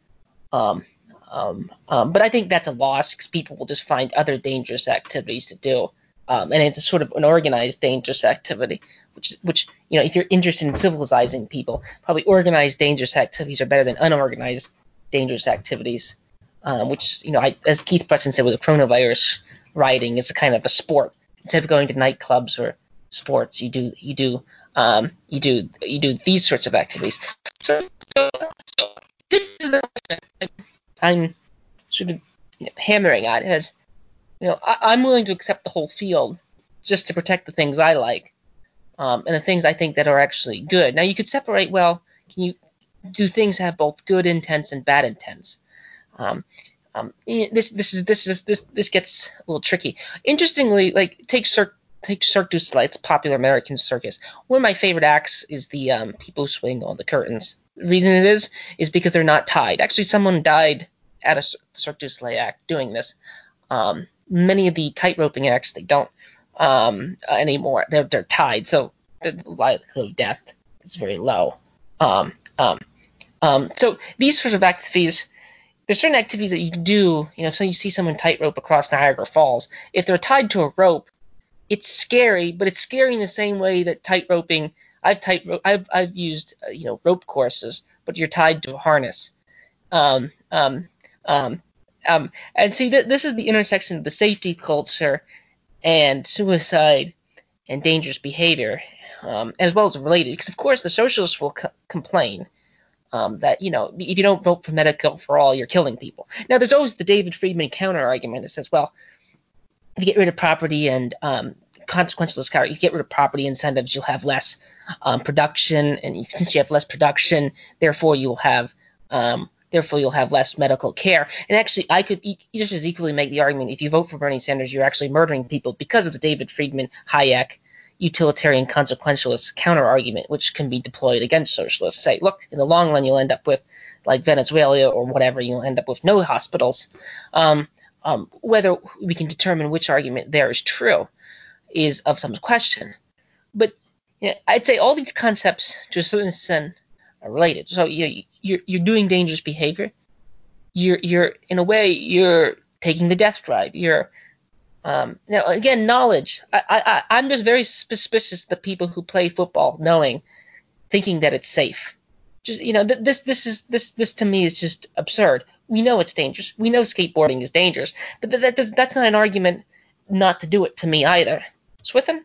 Um, um, um, but I think that's a loss because people will just find other dangerous activities to do. Um, and it's sort of an organized dangerous activity, which, which you know, if you're interested in civilizing people, probably organized dangerous activities are better than unorganized dangerous activities. Um, which, you know, I, as Keith Preston said with the coronavirus rioting, it's a kind of a sport. Instead of going to nightclubs or sports, you do you do um, you do you do these sorts of activities. So, so, so this is the question I'm sort of hammering at is, you know, I, I'm willing to accept the whole field just to protect the things I like, um, and the things I think that are actually good. Now you could separate. Well, can you do things have both good intents and bad intents? Um, um, this this is this is this this gets a little tricky. Interestingly, like take Cirque take Cirque du Soleil, it's a popular American circus. One of my favorite acts is the um, people who swing on the curtains. The reason it is is because they're not tied. Actually, someone died at a Cirque du Soleil act doing this. Um, many of the tight roping acts they don't um, anymore. They're they're tied, so the likelihood of death is very low. Um, um, um, so these sorts of activities. There's certain activities that you can do, you know, so you see someone tightrope across Niagara Falls. If they're tied to a rope, it's scary, but it's scary in the same way that tightroping. I've tight I've I've used uh, you know rope courses, but you're tied to a harness. Um, um, um, um, and see, th- this is the intersection of the safety culture and suicide and dangerous behavior, um, as well as related. Because of course the socialists will co- complain. Um, that, you know, if you don't vote for Medicare for all, you're killing people. Now, there's always the David Friedman counter argument that says, well, if you get rid of property and um, consequentialist care, you get rid of property incentives, you'll have less um, production, and since you have less production, therefore you'll have um, therefore you'll have less medical care. And actually, I could e- just as equally make the argument: if you vote for Bernie Sanders, you're actually murdering people because of the David Friedman Hayek utilitarian consequentialist counter argument, which can be deployed against socialists. Say, look, in the long run, you'll end up with, like Venezuela or whatever, you'll end up with no hospitals. Um, um, whether we can determine which argument there is true is of some question. But you know, I'd say all these concepts, to a certain extent, are related. So you, you're you're doing dangerous behavior. You're you're in a way you're taking the death drive. You're um, now, again, knowledge. I, I, I'm just very suspicious of the people who play football knowing, thinking that it's safe. Just, you know, th- this, this is, this, this to me is just absurd. We know it's dangerous. We know skateboarding is dangerous, but th- that does, that's not an argument not to do it to me either. Swithin?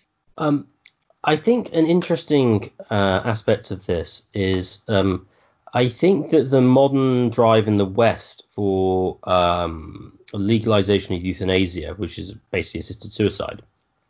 Um, I think an interesting uh, aspect of this is um, I think that the modern drive in the West for um, legalization of euthanasia, which is basically assisted suicide,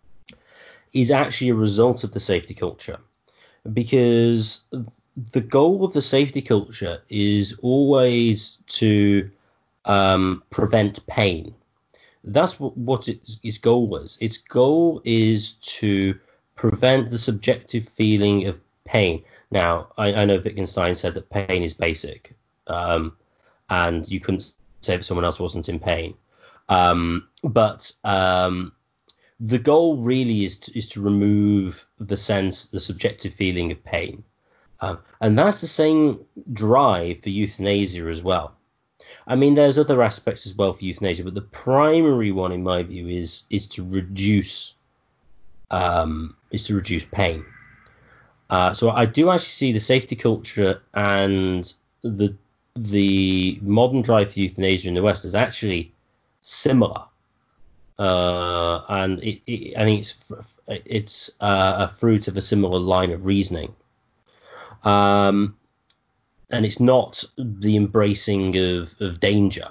is actually a result of the safety culture. Because the goal of the safety culture is always to um, prevent pain. That's what, what its, its goal is. Its goal is to prevent the subjective feeling of pain. Now, I, I know Wittgenstein said that pain is basic, um, and you couldn't say that someone else wasn't in pain. Um, but um, the goal really is to, is to remove the sense, the subjective feeling of pain. Um, and that's the same drive for euthanasia as well. I mean, there's other aspects as well for euthanasia, but the primary one, in my view, is is to reduce um, is to reduce pain. Uh, so I do actually see the safety culture and the the modern drive for euthanasia in the West as actually similar, uh, and it, it, I think it's it's uh, a fruit of a similar line of reasoning. Um, and it's not the embracing of, of danger.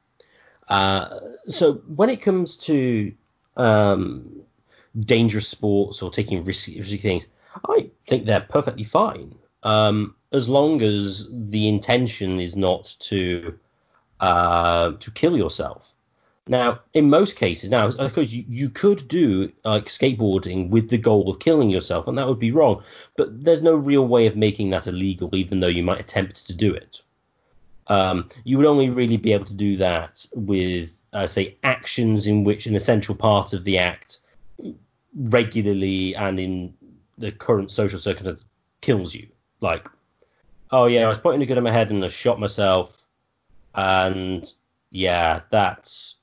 Uh, so when it comes to um, dangerous sports or taking risky, risky things, I think they're perfectly fine, um, as long as the intention is not to uh, to kill yourself. Now, in most cases, now, of course, you, you could do like skateboarding with the goal of killing yourself, and that would be wrong. But there's no real way of making that illegal, even though you might attempt to do it. Um, you would only really be able to do that with, uh, say, actions in which an essential part of the act regularly and in the current social circumstance kills you. Like, oh yeah, I was pointing a gun at my head and I shot myself. And yeah, that's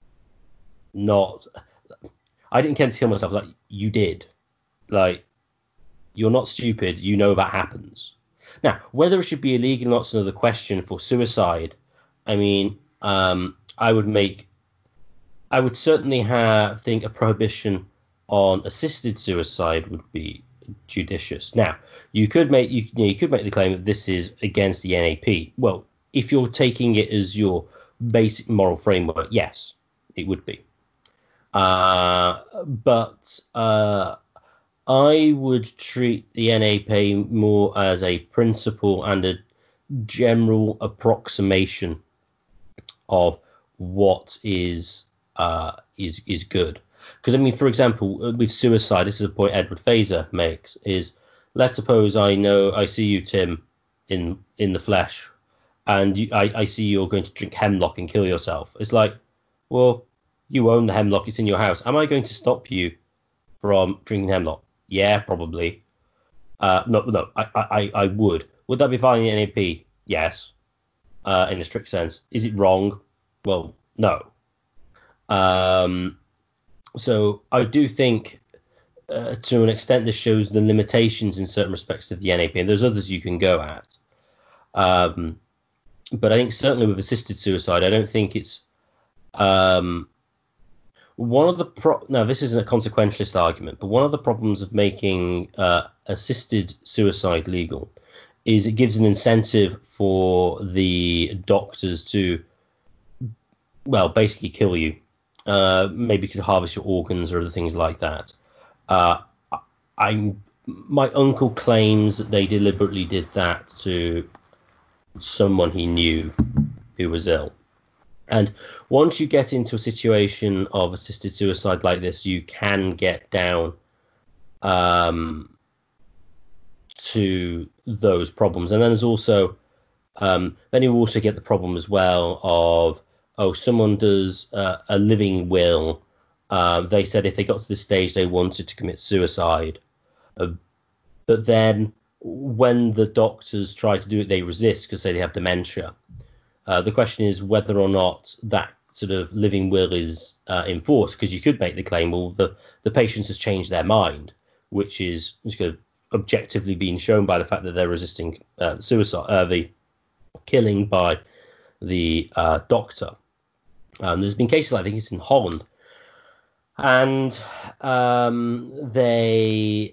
not. I didn't intend to kill myself. Like, you did. Like, you're not stupid. You know that happens. Now, whether it should be illegal or not is another question. For suicide, I mean, um, I would make, I would certainly have think a prohibition on assisted suicide would be judicious. Now, you could make you, you, know, you could make the claim that this is against the N A P. Well, if you're taking it as your basic moral framework, yes, it would be. Uh, but uh, I would treat the N A P more as a principle and a general approximation of what is uh, is is good. Because, I mean, for example, with suicide, this is a point Edward Fazer makes, is let's suppose I know I see you, Tim, in in the flesh, and you, I, I see you're going to drink hemlock and kill yourself. It's like, well, you own the hemlock, it's in your house. Am I going to stop you from drinking hemlock? Yeah, probably. Uh, no, no, I, I, I would. Would that be fine in N A P? Yes, uh, in a strict sense. Is it wrong? Well, no. Um, so I do think, uh, to an extent, this shows the limitations in certain respects of the N A P, and there's others you can go at. Um, but I think certainly with assisted suicide, I don't think it's um, one of the pro- now this isn't a consequentialist argument, but one of the problems of making uh, assisted suicide legal is it gives an incentive for the doctors to, well, basically kill you. Uh, maybe could harvest your organs or other things like that. Uh, I, my uncle claims that they deliberately did that to someone he knew who was ill. And once you get into a situation of assisted suicide like this, you can get down um, to those problems. And then there's also, um, then you also get the problem as well of, oh, someone does uh, a living will. Uh, they said if they got to this stage, they wanted to commit suicide. Uh, but then when the doctors try to do it, they resist because they have dementia. Uh, the question is whether or not that sort of living will is uh, enforced, because you could make the claim, well, the, the patient has changed their mind, which is kind of objectively being shown by the fact that they're resisting uh, suicide, uh, the killing by the uh, doctor. Um, there's been cases, I think it's in Holland, and um, they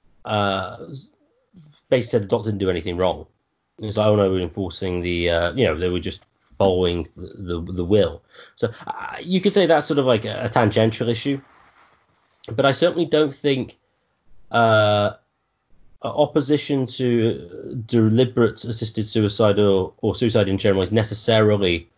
uh, basically said the doctor didn't do anything wrong. It's like, oh no, we're enforcing the, uh, you know, they were just following the the, the will. So uh, you could say that's sort of like a, a tangential issue, but I certainly don't think uh, opposition to deliberate assisted suicide or, or suicide in general is necessarily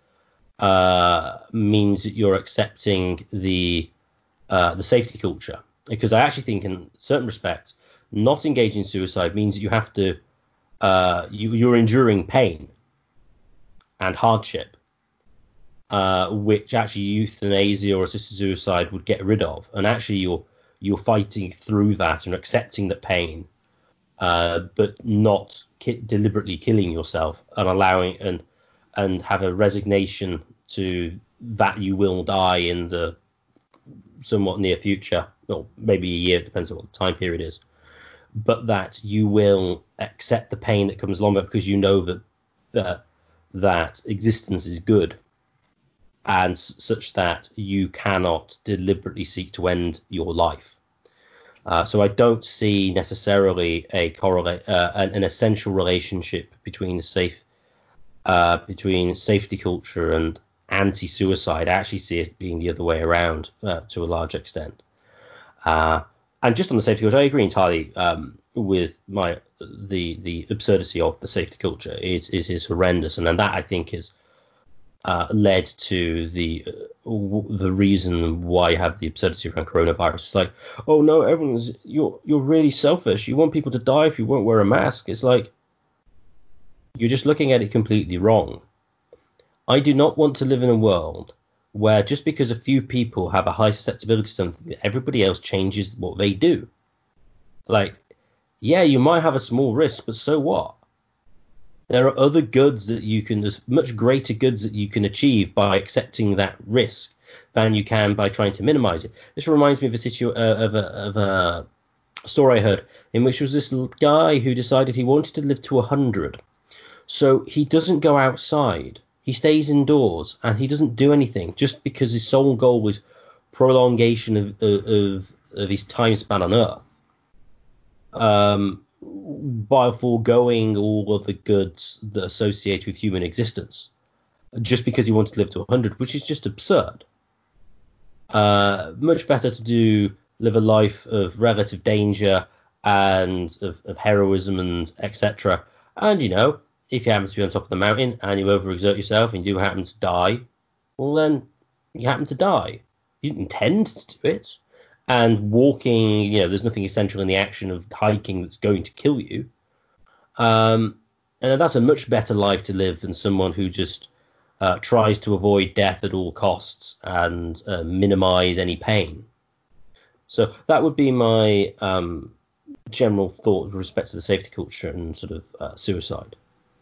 uh, means that you're accepting the uh, the safety culture. Because I actually think in certain respects, not engaging in suicide means that you have to Uh, you, you're enduring pain and hardship, uh, which actually euthanasia or assisted suicide would get rid of. And actually, you're you're fighting through that and accepting the pain, uh, but not ki- deliberately killing yourself and allowing and and have a resignation to that you will die in the somewhat near future, or maybe a year, depends on what the time period is. But that you will accept the pain that comes along with it because you know that that, that existence is good, and s- such that you cannot deliberately seek to end your life. Uh, so I don't see necessarily a correlate, uh, an, an essential relationship between the safe, uh, between safety culture and anti-suicide. I actually see it being the other way around uh, to a large extent. Uh, and just on the safety culture, I agree entirely um, with my the the absurdity of the safety culture. It, it is horrendous, and then that I think is uh, led to the uh, w- the reason why you have the absurdity around coronavirus. It's like, oh no, everyone's you're you're really selfish. You want people to die if you won't wear a mask. It's like you're just looking at it completely wrong. I do not want to live in a world where just because a few people have a high susceptibility to something, everybody else changes what they do. Like, yeah, you might have a small risk, but so what? There are other goods that you can, there's much greater goods that you can achieve by accepting that risk than you can by trying to minimize it. This reminds me of a situ- uh, of, a, of a story I heard in which was this guy who decided he wanted to live to one hundred. So he doesn't go outside. He stays indoors and he doesn't do anything just because his sole goal was prolongation of, of, of his time span on Earth. Um, by foregoing all of the goods that associate with human existence, just because he wanted to live to one hundred, which is just absurd. Uh, much better to do live a life of relative danger and of, of heroism and et cetera. And, you know, if you happen to be on top of the mountain and you overexert yourself and you do happen to die, well, then you happen to die. You didn't intend to do it. And walking, you know, there's nothing essential in the action of hiking that's going to kill you. Um, and that's a much better life to live than someone who just uh, tries to avoid death at all costs and uh, minimize any pain. So that would be my um, general thought with respect to the safety culture and sort of uh, suicide.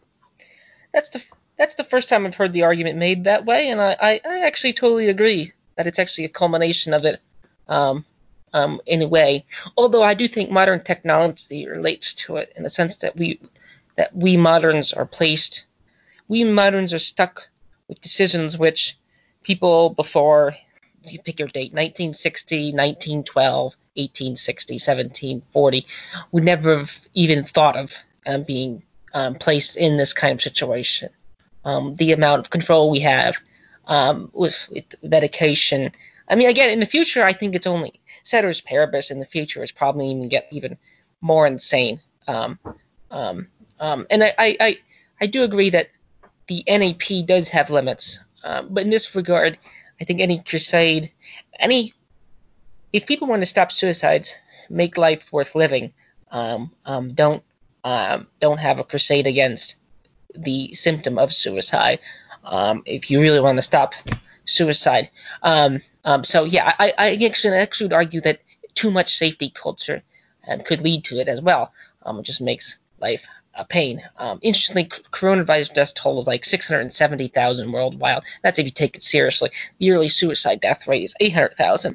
That's the that's the first time I've heard the argument made that way, and I, I, I actually totally agree that it's actually a culmination of it. Um, Um, in a way, although I do think modern technology relates to it in the sense that we that we moderns are placed, we moderns are stuck with decisions which people before, you pick your date, nineteen sixty, nineteen twelve, eighteen sixty, seventeen forty, would never have even thought of um, being um, placed in this kind of situation. Um, the amount of control we have um, with, with medication. I mean, again, in the future, I think it's only ceteris paribus. In the future, it's probably even get even more insane. Um, um, um, and I, I, I, I do agree that the N A P does have limits. Um, but in this regard, I think any crusade, any if people want to stop suicides, make life worth living, um, um, don't um, don't have a crusade against the symptom of suicide. Um, if you really want to stop suicide. Um, um, so yeah, I, I actually, I actually would argue that too much safety culture um, could lead to it as well. Um, it just makes life a pain. Um, interestingly, coronavirus death toll is like six hundred seventy thousand worldwide. That's if you take it seriously. The yearly suicide death rate is eight hundred thousand.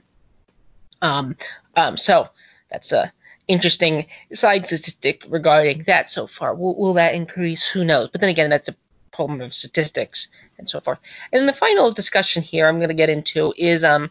Um, um, so that's a interesting side statistic regarding that so far. Will, will that increase? Who knows? But then again, that's a problem of statistics and so forth. And then the final discussion here I'm going to get into is um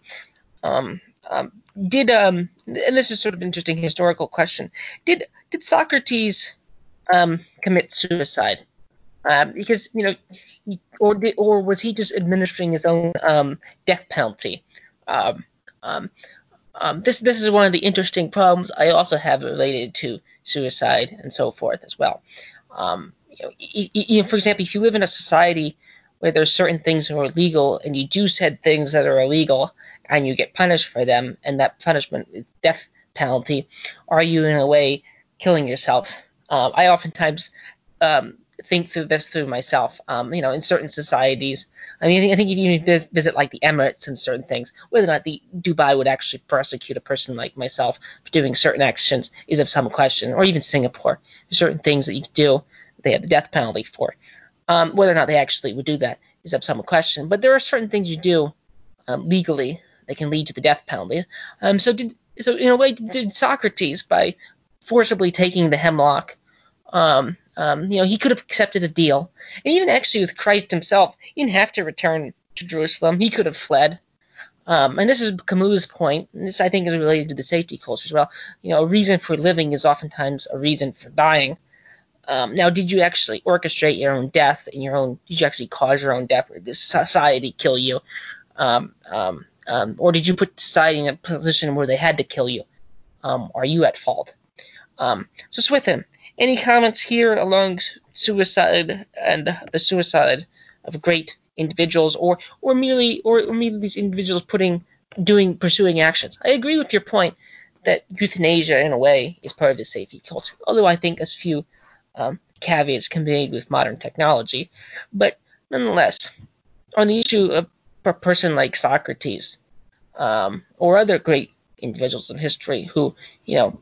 um um did um and this is sort of an interesting historical question. Did did Socrates um commit suicide? Um, because you know, he, or did, or was he just administering his own um death penalty? Um, um, um, this this is one of the interesting problems I also have related to suicide and so forth as well. Um, you know, y- y- you know, for example, if you live in a society where there's certain things that are illegal and you do said things that are illegal and you get punished for them, and that punishment is death penalty, are you in a way killing yourself? Uh, I oftentimes um, think through this through myself. Um, you know, in certain societies, I mean, I think if you visit like the Emirates and certain things, whether or not the Dubai would actually prosecute a person like myself for doing certain actions is of some question, or even Singapore. There's certain things that you can do they have the death penalty for. Um, whether or not they actually would do that is of some question. But there are certain things you do um, legally that can lead to the death penalty. Um, so did so in a way did Socrates by forcibly taking the hemlock. Um, um, you know, he could have accepted a deal. And even actually with Christ himself, he didn't have to return to Jerusalem. He could have fled. Um, and this is Camus' point, and this I think is related to the safety culture as well. You know, a reason for living is oftentimes a reason for dying. Um, now, did you actually orchestrate your own death and your own? Did you actually cause your own death, or did society kill you? Um, um, um, or did you put society in a position where they had to kill you? Um, are you at fault? Um, so, Swithin, any comments here along suicide and the suicide of great individuals, or or merely or, or merely these individuals putting doing pursuing actions? I agree with your point that euthanasia, in a way, is part of the safety culture. Although I think a few um, caveats can be made with modern technology, but nonetheless, on the issue of a person like Socrates um, or other great individuals in history who, you know,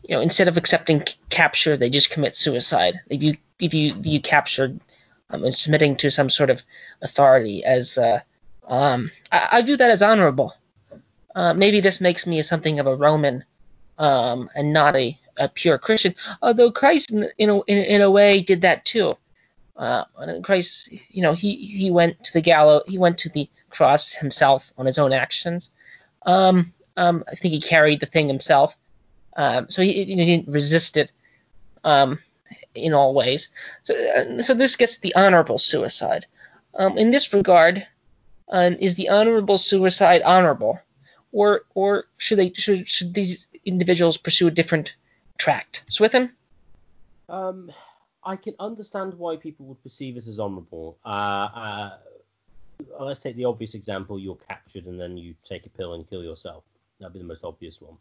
you know, instead of accepting c- capture, they just commit suicide. They view, they view, view capture um, and submitting to some sort of authority as uh, um, I, I view that as honorable. Uh, maybe this makes me something of a Roman um, and not a, a pure Christian, although Christ in, in, a, in, in a way did that too. Uh, Christ, you know, he, he went to the gallows, he went to the cross himself on his own actions. Um, um, I think he carried the thing himself, um, so he, he didn't resist it um, in all ways. So, uh, so this gets the honorable suicide. Um, in this regard, um, is the honorable suicide honorable, or or should they should should these individuals pursue a different tract? Swithin? Um, I can understand why people would perceive it as honourable. Uh, uh, let's take the obvious example: you're captured and then you take a pill and kill yourself. That'd be the most obvious one.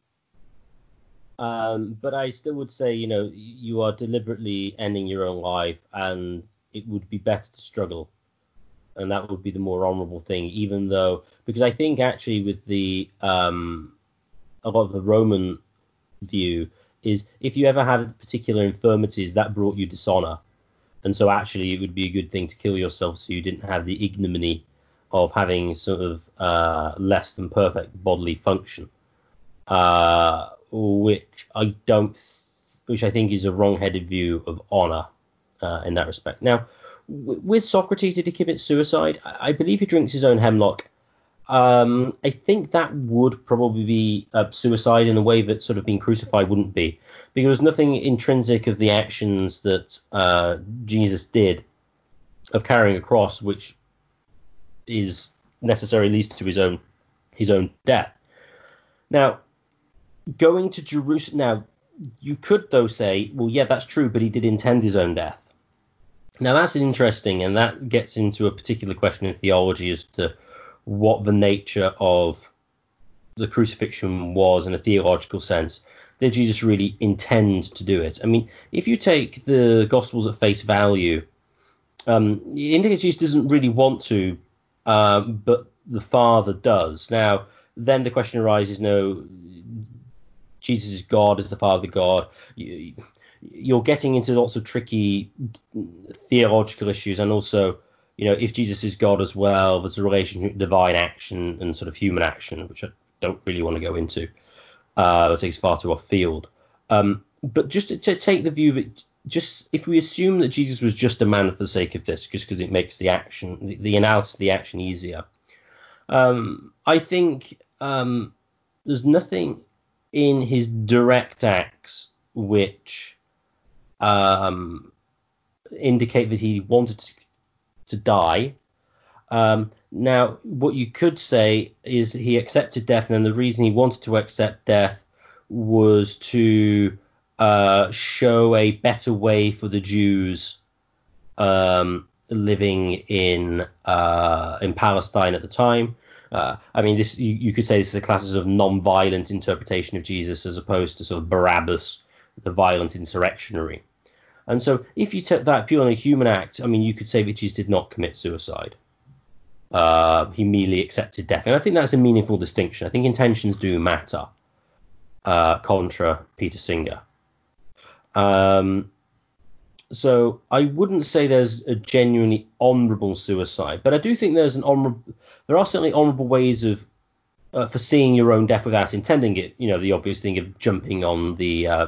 Um, but I still would say, you know, you are deliberately ending your own life, and it would be better to struggle, and that would be the more honourable thing. Even though, because I think actually with the um, a lot of the Roman view is if you ever had particular infirmities that brought you dishonor, and so actually it would be a good thing to kill yourself so you didn't have the ignominy of having sort of uh, less than perfect bodily function, uh, which I don't, which I think is a wrong-headed view of honor uh, in that respect. Now, w- with Socrates, did he commit suicide? I, I believe he drinks his own hemlock. Um, I think that would probably be uh, suicide in a way that sort of being crucified wouldn't be, because there's nothing intrinsic of the actions that uh, Jesus did of carrying a cross, which is necessary leads to his own his own death. Now, going to Jerusalem. Now, you could though say, well, yeah, that's true, but he did intend his own death. Now, that's interesting, and that gets into a particular question in theology as to what the nature of the crucifixion was in a theological sense. Did Jesus really intend to do it? I mean, if you take the Gospels at face value, um, it indicates Jesus doesn't really want to, um, but the Father does. Now, then the question arises, no, Jesus is God, is the Father God. You, you're getting into lots of tricky theological issues, and also, you know, if Jesus is God as well, there's a relation between divine action and sort of human action, which I don't really want to go into. Uh, that takes far too off field. Um, but just to, to take the view that just if we assume that Jesus was just a man for the sake of this, just because it makes the action, the, the analysis of the action easier, um, I think um, there's nothing in his direct acts which um, indicate that he wanted to, to die. Um, now, what you could say is he accepted death, and the reason he wanted to accept death was to uh, show a better way for the Jews um, living in uh, in Palestine at the time. Uh, I mean, this you, you could say this is a class of non-violent interpretation of Jesus as opposed to sort of Barabbas, the violent insurrectionary. And so, if you took that purely a human act, I mean, you could say that Jesus did not commit suicide. Uh, he merely accepted death. And I think that's a meaningful distinction. I think intentions do matter, uh, contra Peter Singer. Um, so I wouldn't say there's a genuinely honourable suicide, but I do think there's an honourable. There are certainly honourable ways of uh, foreseeing your own death without intending it. You know, the obvious thing of jumping on the uh,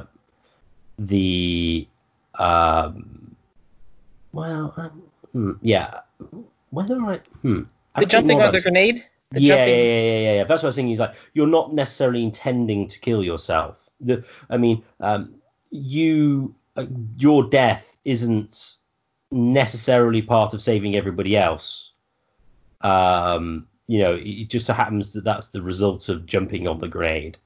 the um, well, um, yeah, whether I hmm. The jumping on the grenade? The Yeah, jumping. yeah, yeah, yeah, yeah, yeah. That's what I was thinking. Is like you're not necessarily intending to kill yourself. The, I mean, um, you, uh, your death isn't necessarily part of saving everybody else. Um, you know, it, it just so happens that that's the result of jumping on the grade.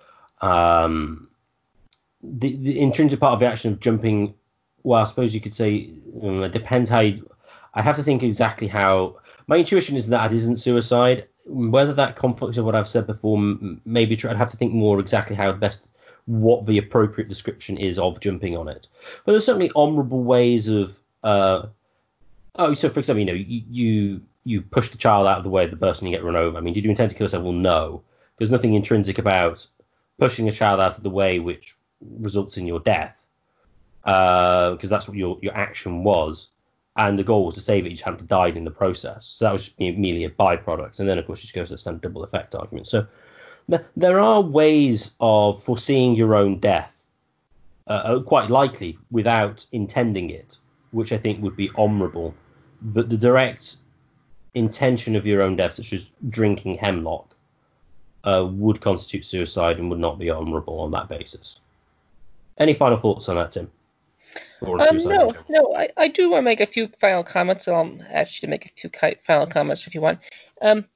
Um, the, the intrinsic part of the action of jumping, well, I suppose you could say um, it depends how you. I have to think exactly how. My intuition is that it isn't suicide. Whether that conflicts with what I've said before, maybe try, I'd have to think more exactly how best, what the appropriate description is of jumping on it. But there's certainly honourable ways of. Uh, oh, so for example, you know, you, you you push the child out of the way of the person, you get run over. I mean, did you intend to kill yourself? Well, no. There's nothing intrinsic about pushing a child out of the way which results in your death, because uh, that's what your your action was, and the goal was to save it. You just happened to die in the process, so that was just merely a byproduct. And then of course you just go to the standard double effect argument. So th- there are ways of foreseeing your own death, uh, quite likely without intending it, which I think would be honourable. But the direct intention of your own death, such as drinking hemlock, uh, would constitute suicide and would not be honourable on that basis. Any final thoughts on that, Tim? Or on Um, suicide in no, general? no, I, I do want to make a few final comments. I'll ask you to make a few ki- final comments if you want. Um,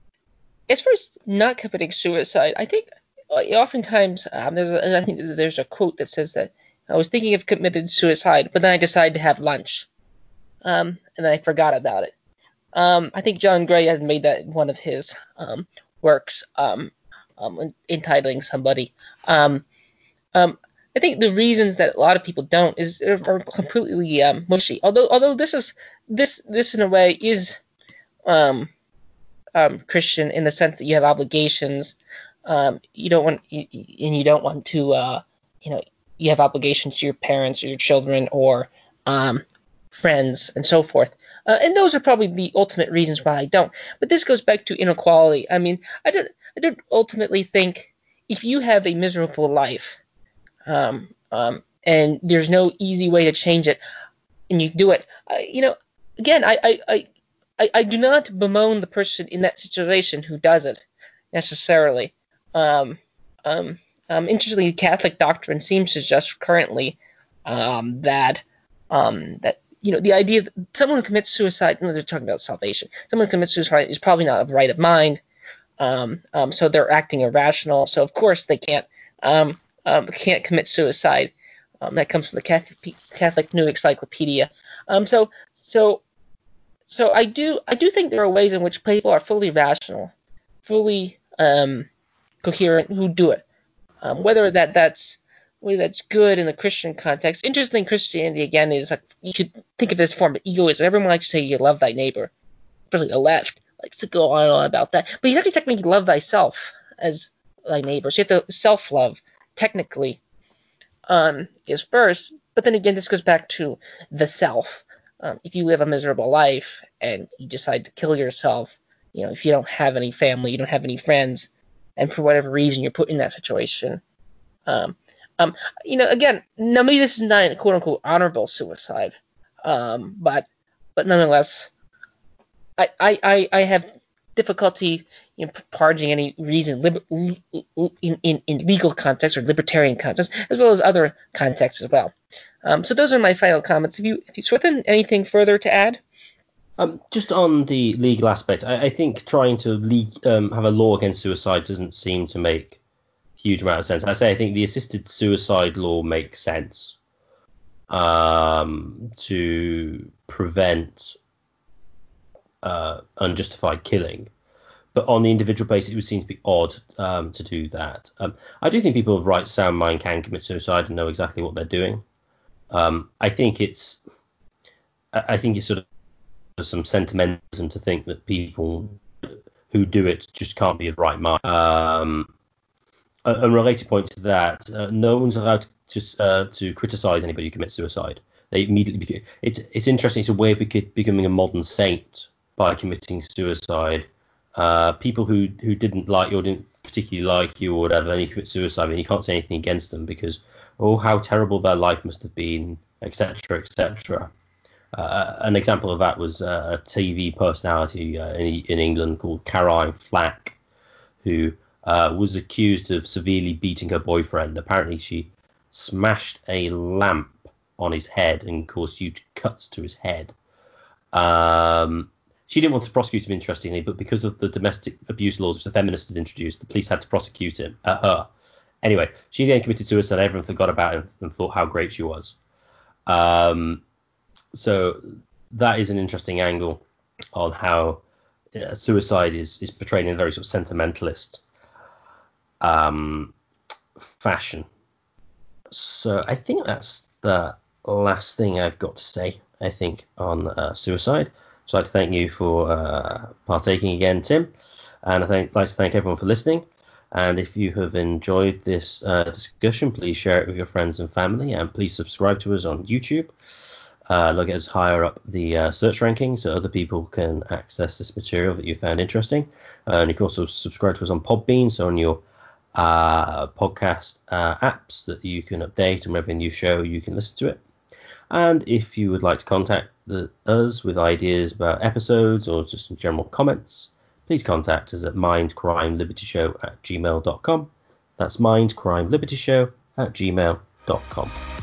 as far as not committing suicide, I think uh, oftentimes um, there's a, I think there's a quote that says that I was thinking of committing suicide, but then I decided to have lunch, um, and then I forgot about it. Um, I think John Gray has made that one of his um, works, um, um, entitling somebody. Um, um, I think the reasons that a lot of people don't is are completely um, mushy. Although although this is this this in a way is um, um, Christian in the sense that you have obligations. Um, you don't want you, and you don't want to uh, you know you have obligations to your parents or your children or um, friends and so forth. Uh, and those are probably the ultimate reasons why I don't. But this goes back to inequality. I mean, I don't I don't ultimately think if you have a miserable life, um, um, and there's no easy way to change it, and you do it. Uh, you know, again, I, I, I, I, I do not bemoan the person in that situation who does it necessarily. Um, um, um, interestingly, Catholic doctrine seems to suggest currently um, that um, that you know the idea that someone who commits suicide, you know, they're talking about salvation. Someone who commits suicide is probably not of right of mind, um, um, so they're acting irrational. So of course they can't. Um, um, can't commit suicide. Um, that comes from the Catholic, Catholic New Encyclopedia. Um, so, so, so I do, I do think there are ways in which people are fully rational, fully um, coherent who do it. Um, whether that that's whether that's good in the Christian context. Interesting, Christianity again is like you could think of this form of egoism. Everyone likes to say you love thy neighbor. Really, the left likes to go on and on about that. But you actually technically love thyself as thy neighbor. So you have to self-love technically um, is first. But then again, this goes back to the self. Um, if you live a miserable life and you decide to kill yourself, you know, if you don't have any family, you don't have any friends, and for whatever reason you're put in that situation, um, um, you know, again, now maybe this is not a quote unquote honorable suicide, um, but but nonetheless, I I, I, I have difficulty in parging any reason liber- in, in, in legal context or libertarian context, as well as other contexts as well. Um, so those are my final comments. Have you, if you Swithin, anything further to add? Um, just on the legal aspect, I, I think trying to le- um, have a law against suicide doesn't seem to make a huge amount of sense. I say I think the assisted suicide law makes sense um, to prevent uh, unjustified killing. But on the individual basis, it would seem to be odd um, to do that. Um, I do think people of right sound mind can commit suicide and know exactly what they're doing. Um, I think it's, I think it's sort of some sentimentalism to think that people who do it just can't be of right mind. Um, a, a related point to that, uh, no one's allowed to uh, to criticize anybody who commits suicide. They immediately become, it's it's interesting. It's a way of beca- becoming a modern saint by committing suicide. Uh, people who, who didn't like you or didn't particularly like you or whatever, and you commit suicide, and you can't say anything against them because, oh, how terrible their life must have been, et cetera, et cetera. Uh, an example of that was uh, a T V personality uh, in, in England called Caroline Flack, who uh, was accused of severely beating her boyfriend. Apparently, she smashed a lamp on his head and caused huge cuts to his head. Um, She didn't want to prosecute him, interestingly, but because of the domestic abuse laws which the feminists had introduced, the police had to prosecute him, uh, her. Anyway, she then committed suicide. Everyone forgot about it and thought how great she was. Um, so that is an interesting angle on how uh, suicide is, is portrayed in a very sort of sentimentalist um, fashion. So I think that's the last thing I've got to say, I think, on uh, suicide. So I'd like to thank you for uh, partaking again, Tim, and I think, like to thank everyone for listening. And if you have enjoyed this uh, discussion, please share it with your friends and family, and please subscribe to us on YouTube. Uh, look at us higher up the uh, search ranking so other people can access this material that you found interesting. Uh, and you can also subscribe to us on Podbean, so on your uh, podcast uh, apps that you can update, and whenever a new show you can listen to it. And if you would like to contact the, us with ideas about episodes or just some general comments, please contact us at mindcrimelibernyshow at gmail dot com. That's mindcrimelibernyshow at gmail dot com.